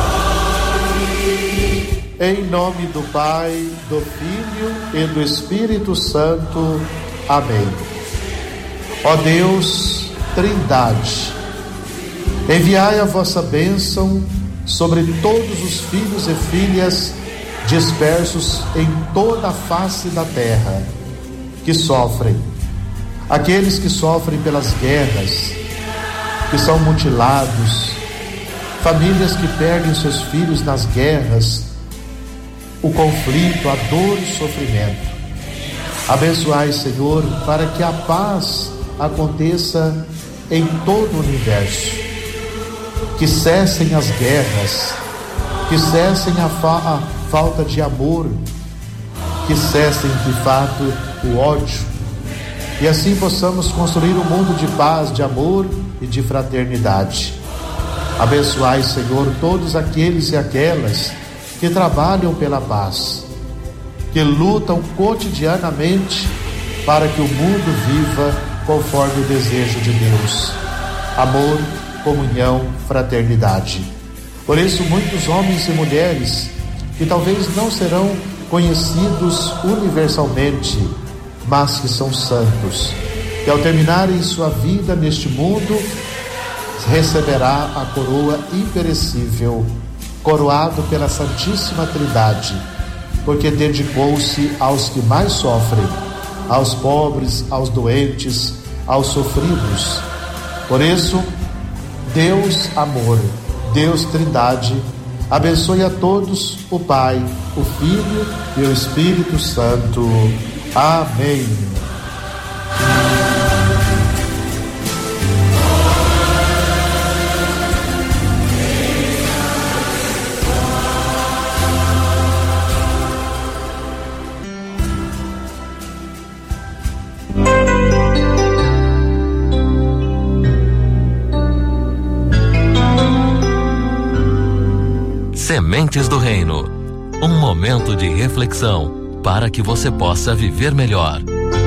Em nome do Pai, do Filho e do Espírito Santo. Amém. Ó Deus, Trindade, enviai a vossa bênção sobre todos os filhos e filhas dispersos em toda a face da terra, que sofrem, aqueles que sofrem pelas guerras, que são mutilados, famílias que perdem seus filhos nas guerras, o conflito, a dor e o sofrimento. Abençoai, Senhor, para que a paz aconteça em todo o universo, que cessem as guerras, que cessem a, fa- a falta de amor, que cessem de fato o ódio, e assim possamos construir um mundo de paz, de amor e de fraternidade. Abençoai, Senhor, todos aqueles e aquelas que trabalham pela paz, que lutam cotidianamente para que o mundo viva conforme o desejo de Deus. Amor, comunhão, fraternidade. Por isso, muitos homens e mulheres que talvez não serão conhecidos universalmente, mas que são santos, que ao terminarem sua vida neste mundo, receberá a coroa imperecível, coroado pela Santíssima Trindade, porque dedicou-se aos que mais sofrem, aos pobres, aos doentes, aos sofridos. Por isso, Deus amor, Deus Trindade, abençoe a todos o Pai, o Filho e o Espírito Santo. Amém. Sementes do Reino. Um momento de reflexão para que você possa viver melhor.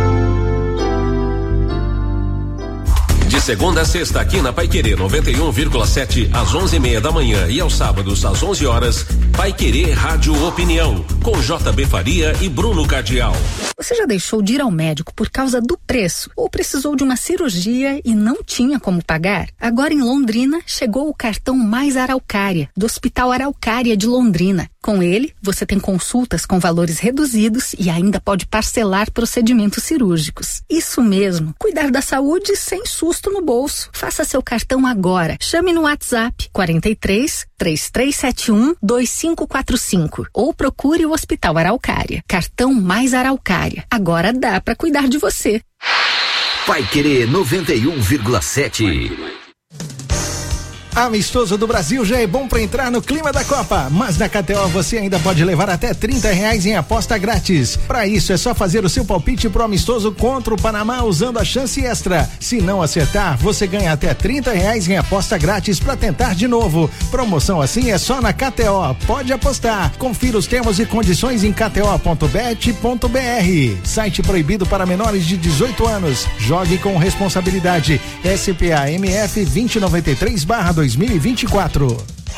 De segunda a sexta aqui na Paiquerê noventa e um vírgula sete às onze e meia da manhã e aos sábados às onze horas, Paiquerê Rádio Opinião com J B Faria e Bruno Cardial. Você já deixou de ir ao médico por causa do preço ou precisou de uma cirurgia e não tinha como pagar? Agora em Londrina chegou o cartão Mais Araucária do Hospital Araucária de Londrina. Com ele, você tem consultas com valores reduzidos e ainda pode parcelar procedimentos cirúrgicos. Isso mesmo, cuidar da saúde sem susto no bolso. Faça seu cartão agora. Chame no WhatsApp quarenta e três, três três sete um, dois cinco quatro cinco ou procure o Hospital Araucária. Cartão Mais Araucária. Agora dá pra cuidar de você. Paiquerê noventa e um vírgula sete. Amistoso do Brasil já é bom para entrar no clima da Copa, mas na K T O você ainda pode levar até trinta reais em aposta grátis. Para isso é só fazer o seu palpite pro amistoso contra o Panamá usando a chance extra. Se não acertar, você ganha até trinta reais em aposta grátis para tentar de novo. Promoção assim é só na K T O. Pode apostar. Confira os termos e condições em k t o ponto bet ponto b r. Site proibido para menores de dezoito anos. Jogue com responsabilidade. S P A M F vinte noventa e três barra dois mil e vinte e quatro.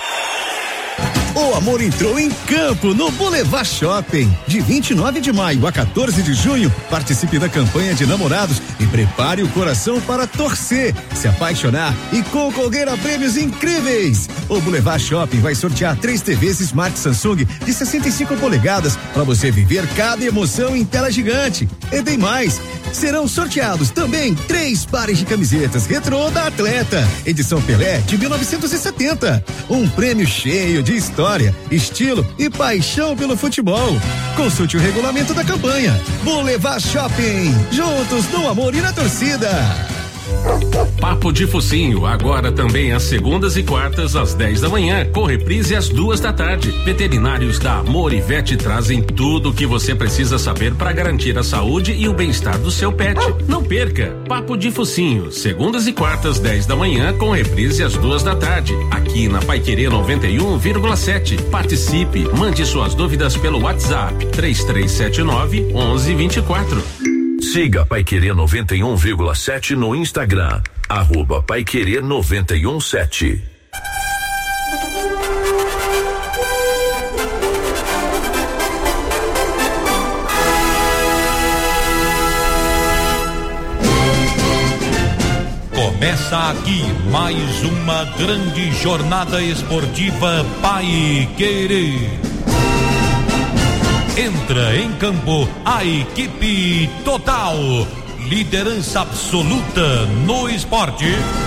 O amor entrou em campo no Boulevard Shopping. De vinte e nove de maio a quatorze de junho, participe da campanha de namorados e prepare o coração para torcer, se apaixonar e concorrer a prêmios incríveis. O Boulevard Shopping vai sortear três T Vs Smart Samsung de sessenta e cinco polegadas para você viver cada emoção em tela gigante. E tem mais. Serão sorteados também três pares de camisetas retrô da Atleta, edição Pelé de mil novecentos e setenta. Um prêmio cheio de história, estilo e paixão pelo futebol. Consulte o regulamento da campanha. Boulevard Shopping, juntos no amor e na torcida. Papo de Focinho, agora também às segundas e quartas às dez da manhã, com reprise às duas da tarde. Veterinários da Morivete trazem tudo o que você precisa saber para garantir a saúde e o bem-estar do seu pet. Não perca, Papo de Focinho, segundas e quartas dez da manhã, com reprise às duas da tarde, aqui na Paiquerê noventa e um vírgula sete. Participe, mande suas dúvidas pelo WhatsApp três três sete nove, onze vinte e quatro. Siga Paiquerê noventa e um vírgula sete no Instagram, arroba Paiquerê noventa e um sete. Começa aqui mais uma grande jornada esportiva Paiquerê. Entra em campo a equipe total, liderança absoluta no esporte.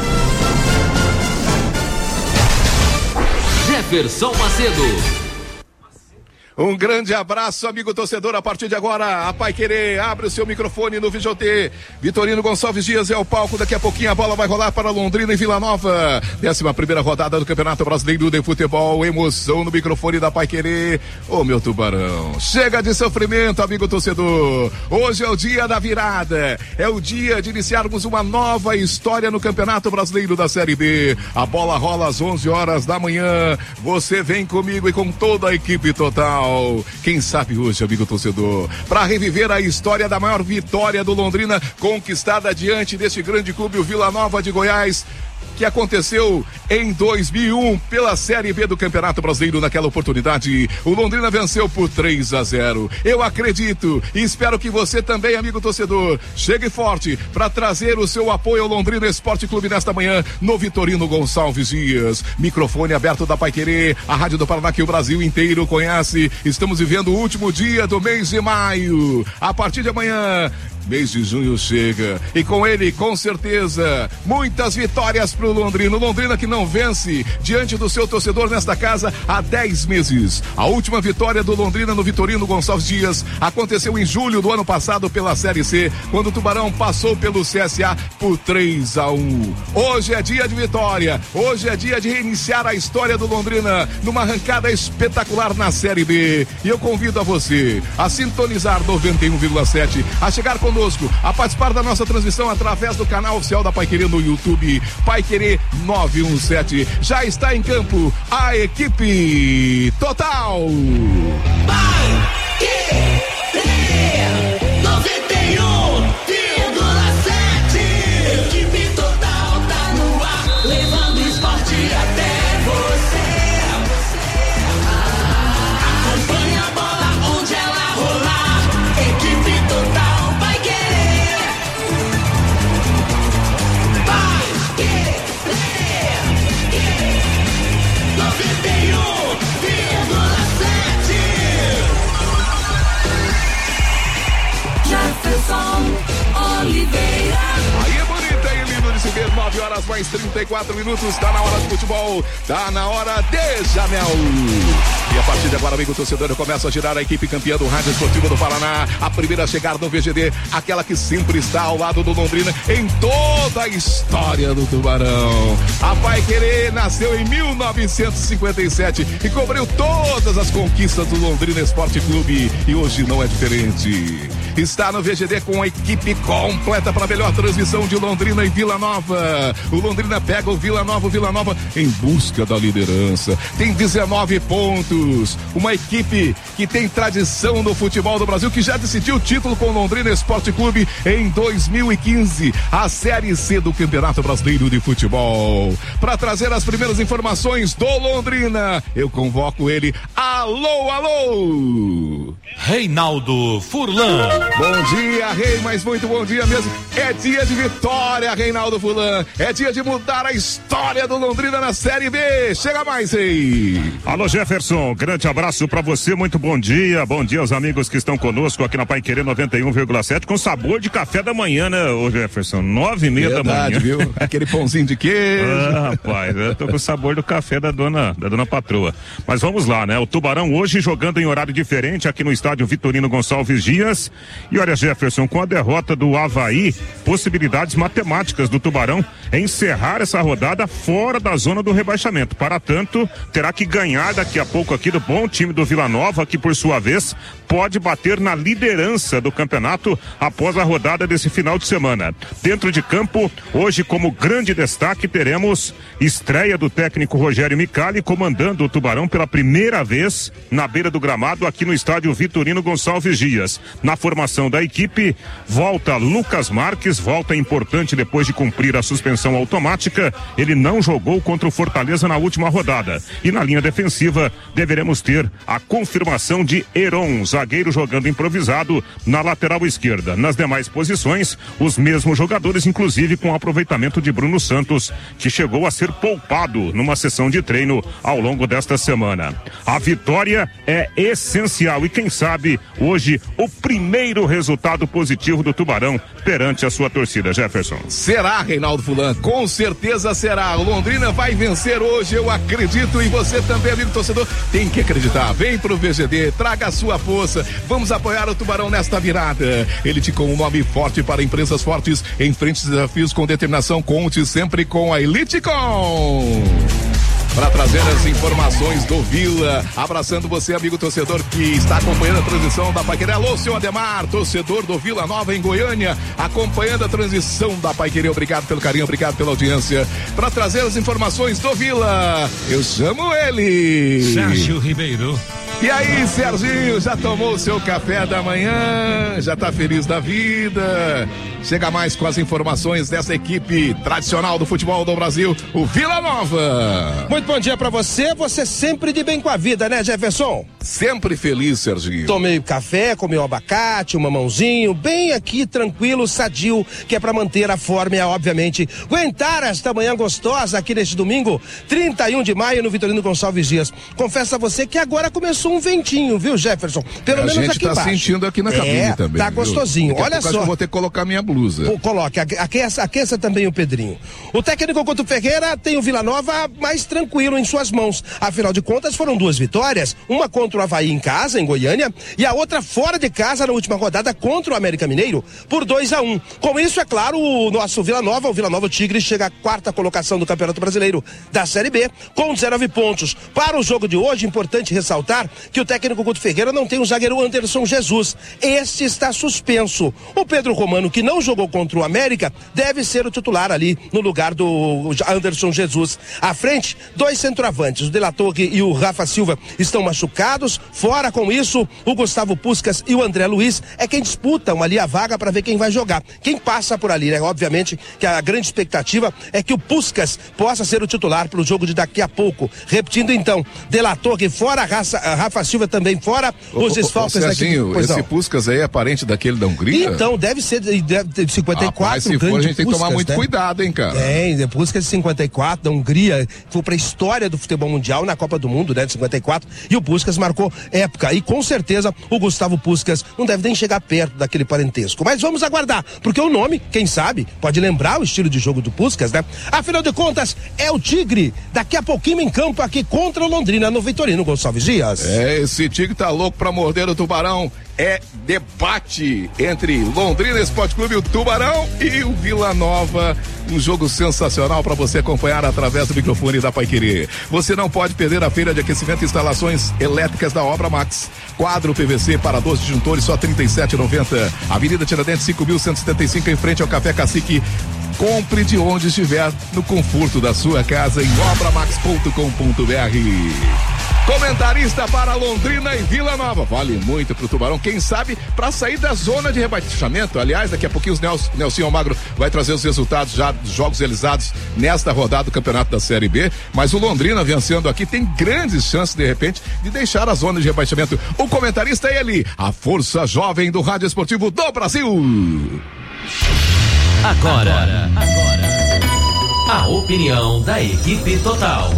Jefferson Macedo. Um grande abraço, amigo torcedor. A partir de agora, a Paiquerê abre o seu microfone no Vídeo T. Vitorino Gonçalves Dias é o palco. Daqui a pouquinho a bola vai rolar para Londrina e Vila Nova. Décima primeira rodada do Campeonato Brasileiro de Futebol. Emoção no microfone da Paiquerê. Ô, meu tubarão, chega de sofrimento, amigo torcedor. Hoje é o dia da virada. É o dia de iniciarmos uma nova história no Campeonato Brasileiro da Série B. A bola rola às onze horas da manhã. Você vem comigo e com toda a equipe total. Quem sabe hoje, amigo torcedor, para reviver a história da maior vitória do Londrina, conquistada diante deste grande clube, o Vila Nova de Goiás, que aconteceu em dois mil e um pela Série B do Campeonato Brasileiro. Naquela oportunidade, o Londrina venceu por três a zero. Eu acredito e espero que você também, amigo torcedor, chegue forte para trazer o seu apoio ao Londrina Esporte Clube nesta manhã no Vitorino Gonçalves Dias. Microfone aberto da Paiquerê, a Rádio do Paraná que o Brasil inteiro conhece. Estamos vivendo o último dia do mês de maio. A partir de amanhã, mês de junho chega e com ele, com certeza, muitas vitórias pro Londrina. O Londrina que não vence diante do seu torcedor nesta casa há dez meses. A última vitória do Londrina no Vitorino Gonçalves Dias aconteceu em julho do ano passado pela Série C, quando o Tubarão passou pelo C S A por três a um. Hoje é dia de vitória, hoje é dia de reiniciar a história do Londrina numa arrancada espetacular na Série B. E eu convido a você a sintonizar noventa e um vírgula sete, a chegar conosco conosco a participar da nossa transmissão através do canal oficial da Paiquerê no YouTube, Paiquerê nove um sete. Já está em campo a equipe total. Paiquerê noventa e um vírgula sete. Equipe total tá no ar, levando esporte até você. Acompanha a bola onde ela rolar. Equipe total vai querer. Vai querer. noventa e um vírgula sete. Jefferson Oliveira. Aí é bonita, aí lindo de se ver. nove horas mais trinta e quatro minutos. Tá na hora do futebol. Tá na hora de Jamel. E a partir de agora, amigo torcedor, começa a girar a equipe campeã do Rádio Esportivo do Paraná. A primeira a chegar no V G D, aquela que sempre está ao lado do Londrina em toda a história do Tubarão. A Paiquerê nasceu em mil novecentos e cinquenta e sete e cobriu todas as conquistas do Londrina Esporte Clube. E hoje não é diferente. Está no V G D com a equipe completa para a melhor transmissão de Londrina e Vila Nova. O Londrina pega o Vila Nova, o Vila Nova em busca da liderança. Tem dezenove pontos. Uma equipe que tem tradição no futebol do Brasil, que já decidiu o título com o Londrina Esporte Clube em dois mil e quinze, a Série C do Campeonato Brasileiro de Futebol. Para trazer as primeiras informações do Londrina, eu convoco ele. Alô, alô! Reinaldo Furlan. Bom dia, Rei, mas muito bom dia mesmo. É dia de vitória, Reinaldo Furlan. É dia de mudar a história do Londrina na Série B. Chega mais, Rei. Alô, Jefferson, grande abraço pra você, muito bom dia. Bom dia aos amigos que estão conosco aqui na Paiquerê noventa e um vírgula sete, com sabor de café da manhã, né, ô Jefferson? Nove e meia da manhã. Viu? Aquele pãozinho de queijo. Ah, rapaz, eu tô com o sabor do café da dona, da dona patroa. Mas vamos lá, né? O Tubarão hoje jogando em horário diferente aqui no estádio Vitorino Gonçalves Dias. E olha, Jefferson, com a derrota do Avaí, possibilidades matemáticas do Tubarão encerrar essa rodada fora da zona do rebaixamento. Para tanto, terá que ganhar daqui a pouco aqui do bom time do Vila Nova, que por sua vez pode bater na liderança do campeonato após a rodada desse final de semana. Dentro de campo, hoje como grande destaque teremos estreia do técnico Rogério Micali comandando o Tubarão pela primeira vez na beira do gramado aqui no estádio Vitorino Gonçalves Dias. Na formação da equipe, volta Lucas Marques, volta importante depois de cumprir a suspensão automática. Ele não jogou contra o Fortaleza na última rodada. E na linha defensiva, deveremos ter a confirmação de Heron, zagueiro jogando improvisado na lateral esquerda. Nas demais posições, os mesmos jogadores, inclusive com o aproveitamento de Bruno Santos, que chegou a ser poupado numa sessão de treino ao longo desta semana. A vitória é essencial e quem sabe hoje o primeiro resultado positivo do Tubarão perante a sua torcida, Jefferson. Será, Reinaldo Furlan? Com certeza será. O Londrina vai vencer hoje, eu acredito, e você também, amigo torcedor, tem que acreditar. Vem pro V G D, traga a sua força. Vamos apoiar o Tubarão nesta virada. Elite com um nome forte para empresas fortes. Enfrente desafios com determinação. Conte sempre com a Elite Com. Para trazer as informações do Vila, abraçando você, amigo torcedor que está acompanhando a transmissão da Paiquerê. Alô, seu Ademar, torcedor do Vila Nova em Goiânia, acompanhando a transmissão da Paiquerê. Obrigado pelo carinho, obrigado pela audiência. Para trazer as informações do Vila, eu chamo ele, Sérgio Ribeiro. E aí, Serginho, já tomou o seu café da manhã? Já tá feliz da vida? Chega mais com as informações dessa equipe tradicional do futebol do Brasil, o Vila Nova. Muito bom dia pra você, você sempre de bem com a vida, né, Jefferson? Sempre feliz, Serginho. Tomei café, comi um abacate, um mamãozinho, bem aqui, tranquilo, sadio, que é pra manter a forma e, obviamente, aguentar esta manhã gostosa aqui neste domingo, trinta e um de maio, no Vitorino Gonçalves Dias. Confesso a você que agora começou um ventinho, viu, Jefferson? Pelo a menos gente aqui tá embaixo. Sentindo aqui na cabine é, também. Tá gostosinho. Olha Olha só. Eu vou ter que colocar minha blusa. Pô, coloque, aqueça, aqueça também o Pedrinho. O técnico Couto Ferreira tem o Vila Nova mais tranquilo em suas mãos. Afinal de contas, foram duas vitórias, uma contra contra o Avaí em casa, em Goiânia, e a outra fora de casa na última rodada contra o América Mineiro, por dois a um. Com isso, é claro, o nosso Vila Nova, o Vila Nova Tigre, chega à quarta colocação do Campeonato Brasileiro da Série B, com dezenove pontos. Para o jogo de hoje, importante ressaltar que o técnico Guto Ferreira não tem o zagueiro Anderson Jesus. Este está suspenso. O Pedro Romano, que não jogou contra o América, deve ser o titular ali no lugar do Anderson Jesus. À frente, dois centroavantes, o De La Torre e o Rafa Silva, estão machucados. Fora com isso, o Gustavo Puskás e o André Luiz é quem disputam ali a vaga para ver quem vai jogar. Quem passa por ali, né? Obviamente que a grande expectativa é que o Puskás possa ser o titular para o jogo de daqui a pouco. Repetindo então, De La Torre fora, Raça, Rafa Silva também fora, os desfalques daqui. Esse Puskás aí é parente daquele da Hungria? Então, deve ser de, de, de cinquenta e quatro. Rapaz, se for, a gente tem que tomar muito, né, cuidado, hein, cara? Tem, de Puskás de cinquenta e quatro, da Hungria, foi pra história do futebol mundial na Copa do Mundo, né, de cinquenta e quatro, e o Puskás marcou época, e com certeza o Gustavo Puskás não deve nem chegar perto daquele parentesco, mas vamos aguardar, porque o nome, quem sabe, pode lembrar o estilo de jogo do Puskás, né? Afinal de contas, é o Tigre, daqui a pouquinho em campo aqui contra o Londrina, no Vitorino Gonçalves Dias. É, esse Tigre tá louco pra morder o Tubarão. É debate entre Londrina Esporte Clube, o Tubarão e o Vila Nova. Um jogo sensacional para você acompanhar através do microfone da Paiquerê. Você não pode perder a feira de aquecimento e instalações elétricas da Obra Max. Quadro P V C para doze disjuntores, só trinta e sete reais e noventa centavos. Avenida Tiradentes, cinco mil cento e setenta e cinco, em frente ao Café Cacique. Compre de onde estiver, no conforto da sua casa, em obramax ponto com ponto br. Comentarista para Londrina e Vila Nova. Vale muito pro Tubarão, quem sabe para sair da zona de rebaixamento. Aliás, daqui a pouquinho o Nelson, Nelson Almagro vai trazer os resultados já dos jogos realizados nesta rodada do Campeonato da Série B. Mas o Londrina vencendo aqui tem grandes chances, de repente, de deixar a zona de rebaixamento. O comentarista é ele, a força jovem do Rádio Esportivo do Brasil. Agora, agora, a opinião da equipe total.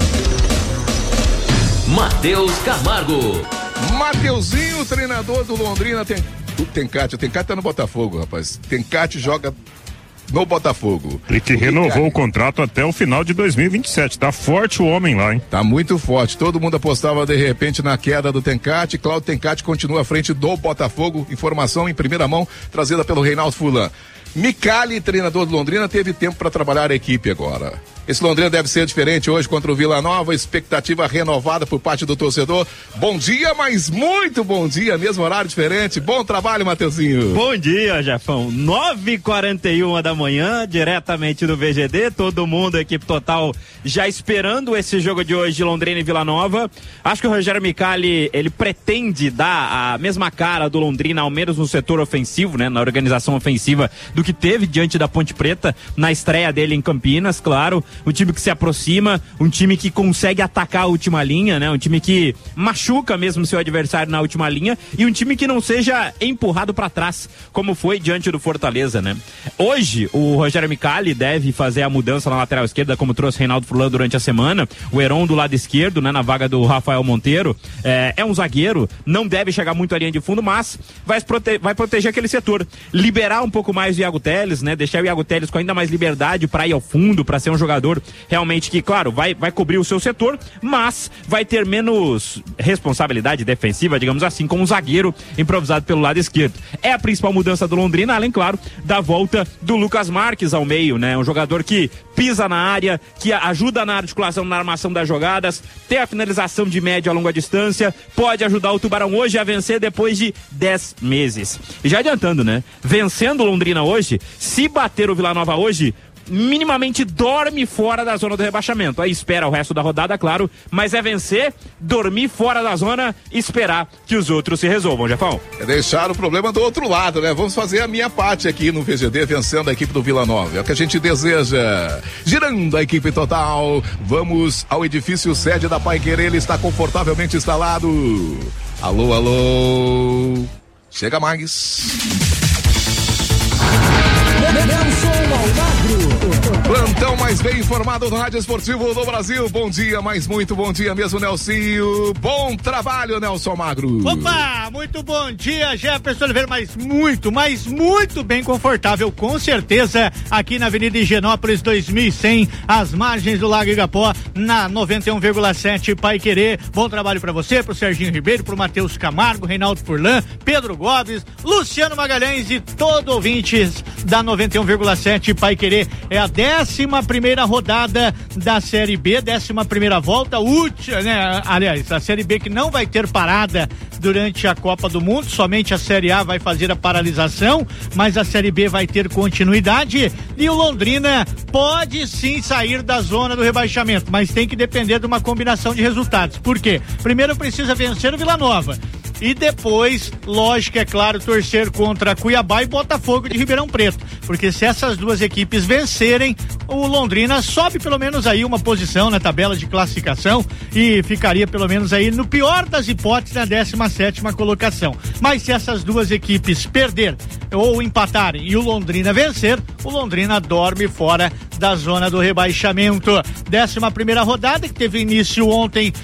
Matheus Camargo. Mateuzinho, treinador do Londrina, tem o Tencate, o Tencate tá no Botafogo, rapaz. Tencate joga no Botafogo. E que renovou o contrato até o final de dois mil e vinte e sete. Tá forte o homem lá, hein? Tá muito forte. Todo mundo apostava de repente na queda do Tencate. Cláudio Tencate continua à frente do Botafogo. Informação em primeira mão trazida pelo Reinaldo Fulan. Micali, treinador do Londrina, teve tempo para trabalhar a equipe agora. Esse Londrina deve ser diferente hoje contra o Vila Nova, expectativa renovada por parte do torcedor. Bom dia, mas muito bom dia, mesmo horário diferente. Bom trabalho, Mateuzinho. Bom dia, Jefão. nove e quarenta e um da manhã, diretamente do V G D, todo mundo, equipe total, já esperando esse jogo de hoje de Londrina e Vila Nova. Acho que o Rogério Micali, ele pretende dar a mesma cara do Londrina, ao menos no setor ofensivo, né, na organização ofensiva, do que teve diante da Ponte Preta na estreia dele em Campinas, claro. Um time que se aproxima, um time que consegue atacar a última linha, né? Um time que machuca mesmo seu adversário na última linha e um time que não seja empurrado para trás, como foi diante do Fortaleza, né? Hoje, o Rogério Micali deve fazer a mudança na lateral esquerda, como trouxe Reinaldo Furlan durante a semana. O Heron do lado esquerdo, né? Na vaga do Rafael Monteiro. É, é um zagueiro, não deve chegar muito à linha de fundo, mas vai, prote- vai proteger aquele setor. Liberar um pouco mais o Iago Telles, né? Deixar o Iago Telles com ainda mais liberdade para ir ao fundo, para ser um jogador realmente que, claro, vai, vai cobrir o seu setor, mas vai ter menos responsabilidade defensiva, digamos assim, como um zagueiro improvisado pelo lado esquerdo. É a principal mudança do Londrina, além, claro, da volta do Lucas Marques ao meio, né? Um jogador que pisa na área, que ajuda na articulação, na armação das jogadas, tem a finalização de média a longa distância, pode ajudar o Tubarão hoje a vencer depois de dez meses. E já adiantando, né? Vencendo o Londrina hoje, se bater o Vila Nova hoje, minimamente dorme fora da zona do rebaixamento. Aí espera o resto da rodada, claro, mas é vencer, dormir fora da zona e esperar que os outros se resolvam, Jefão. É deixar o problema do outro lado, né? Vamos fazer a minha parte aqui no V G D, vencendo a equipe do Vila Nova. É o que a gente deseja. Girando a equipe total, vamos ao edifício sede da Paiquerê, ele está confortavelmente instalado. Alô, alô. Chega mais. Nelson Almagro. Plantão mais bem informado do Rádio Esportivo do Brasil. Bom dia, mas muito bom dia mesmo, Nelsinho. Bom trabalho, Nelson Magro. Opa, muito bom dia, Jefferson Oliveira, mas muito, mas muito bem confortável, com certeza, aqui na Avenida Higienópolis dois mil e cem, às margens do Lago Igapó, na noventa e um vírgula sete Paiquerê. Bom trabalho pra você, pro Serginho Ribeiro, pro Matheus Camargo, Reinaldo Furlan, Pedro Gomes, Luciano Magalhães e todo ouvintes da noventa e um vírgula sete Paiquerê. É a décima primeira rodada da Série B, décima primeira volta, última, né? Aliás, a Série B que não vai ter parada durante a Copa do Mundo, somente a Série A vai fazer a paralisação, mas a Série B vai ter continuidade e o Londrina pode sim sair da zona do rebaixamento, mas tem que depender de uma combinação de resultados. Por quê? Primeiro precisa vencer o Vila Nova. E depois, lógico, é claro, torcer contra Cuiabá e Botafogo de Ribeirão Preto. Porque se essas duas equipes vencerem, o Londrina sobe pelo menos aí uma posição na tabela de classificação e ficaria pelo menos aí, no pior das hipóteses, na décima sétima colocação. Mas se essas duas equipes perder ou empatarem e o Londrina vencer, o Londrina dorme fora da zona do rebaixamento. Décima primeira rodada, que teve início ontem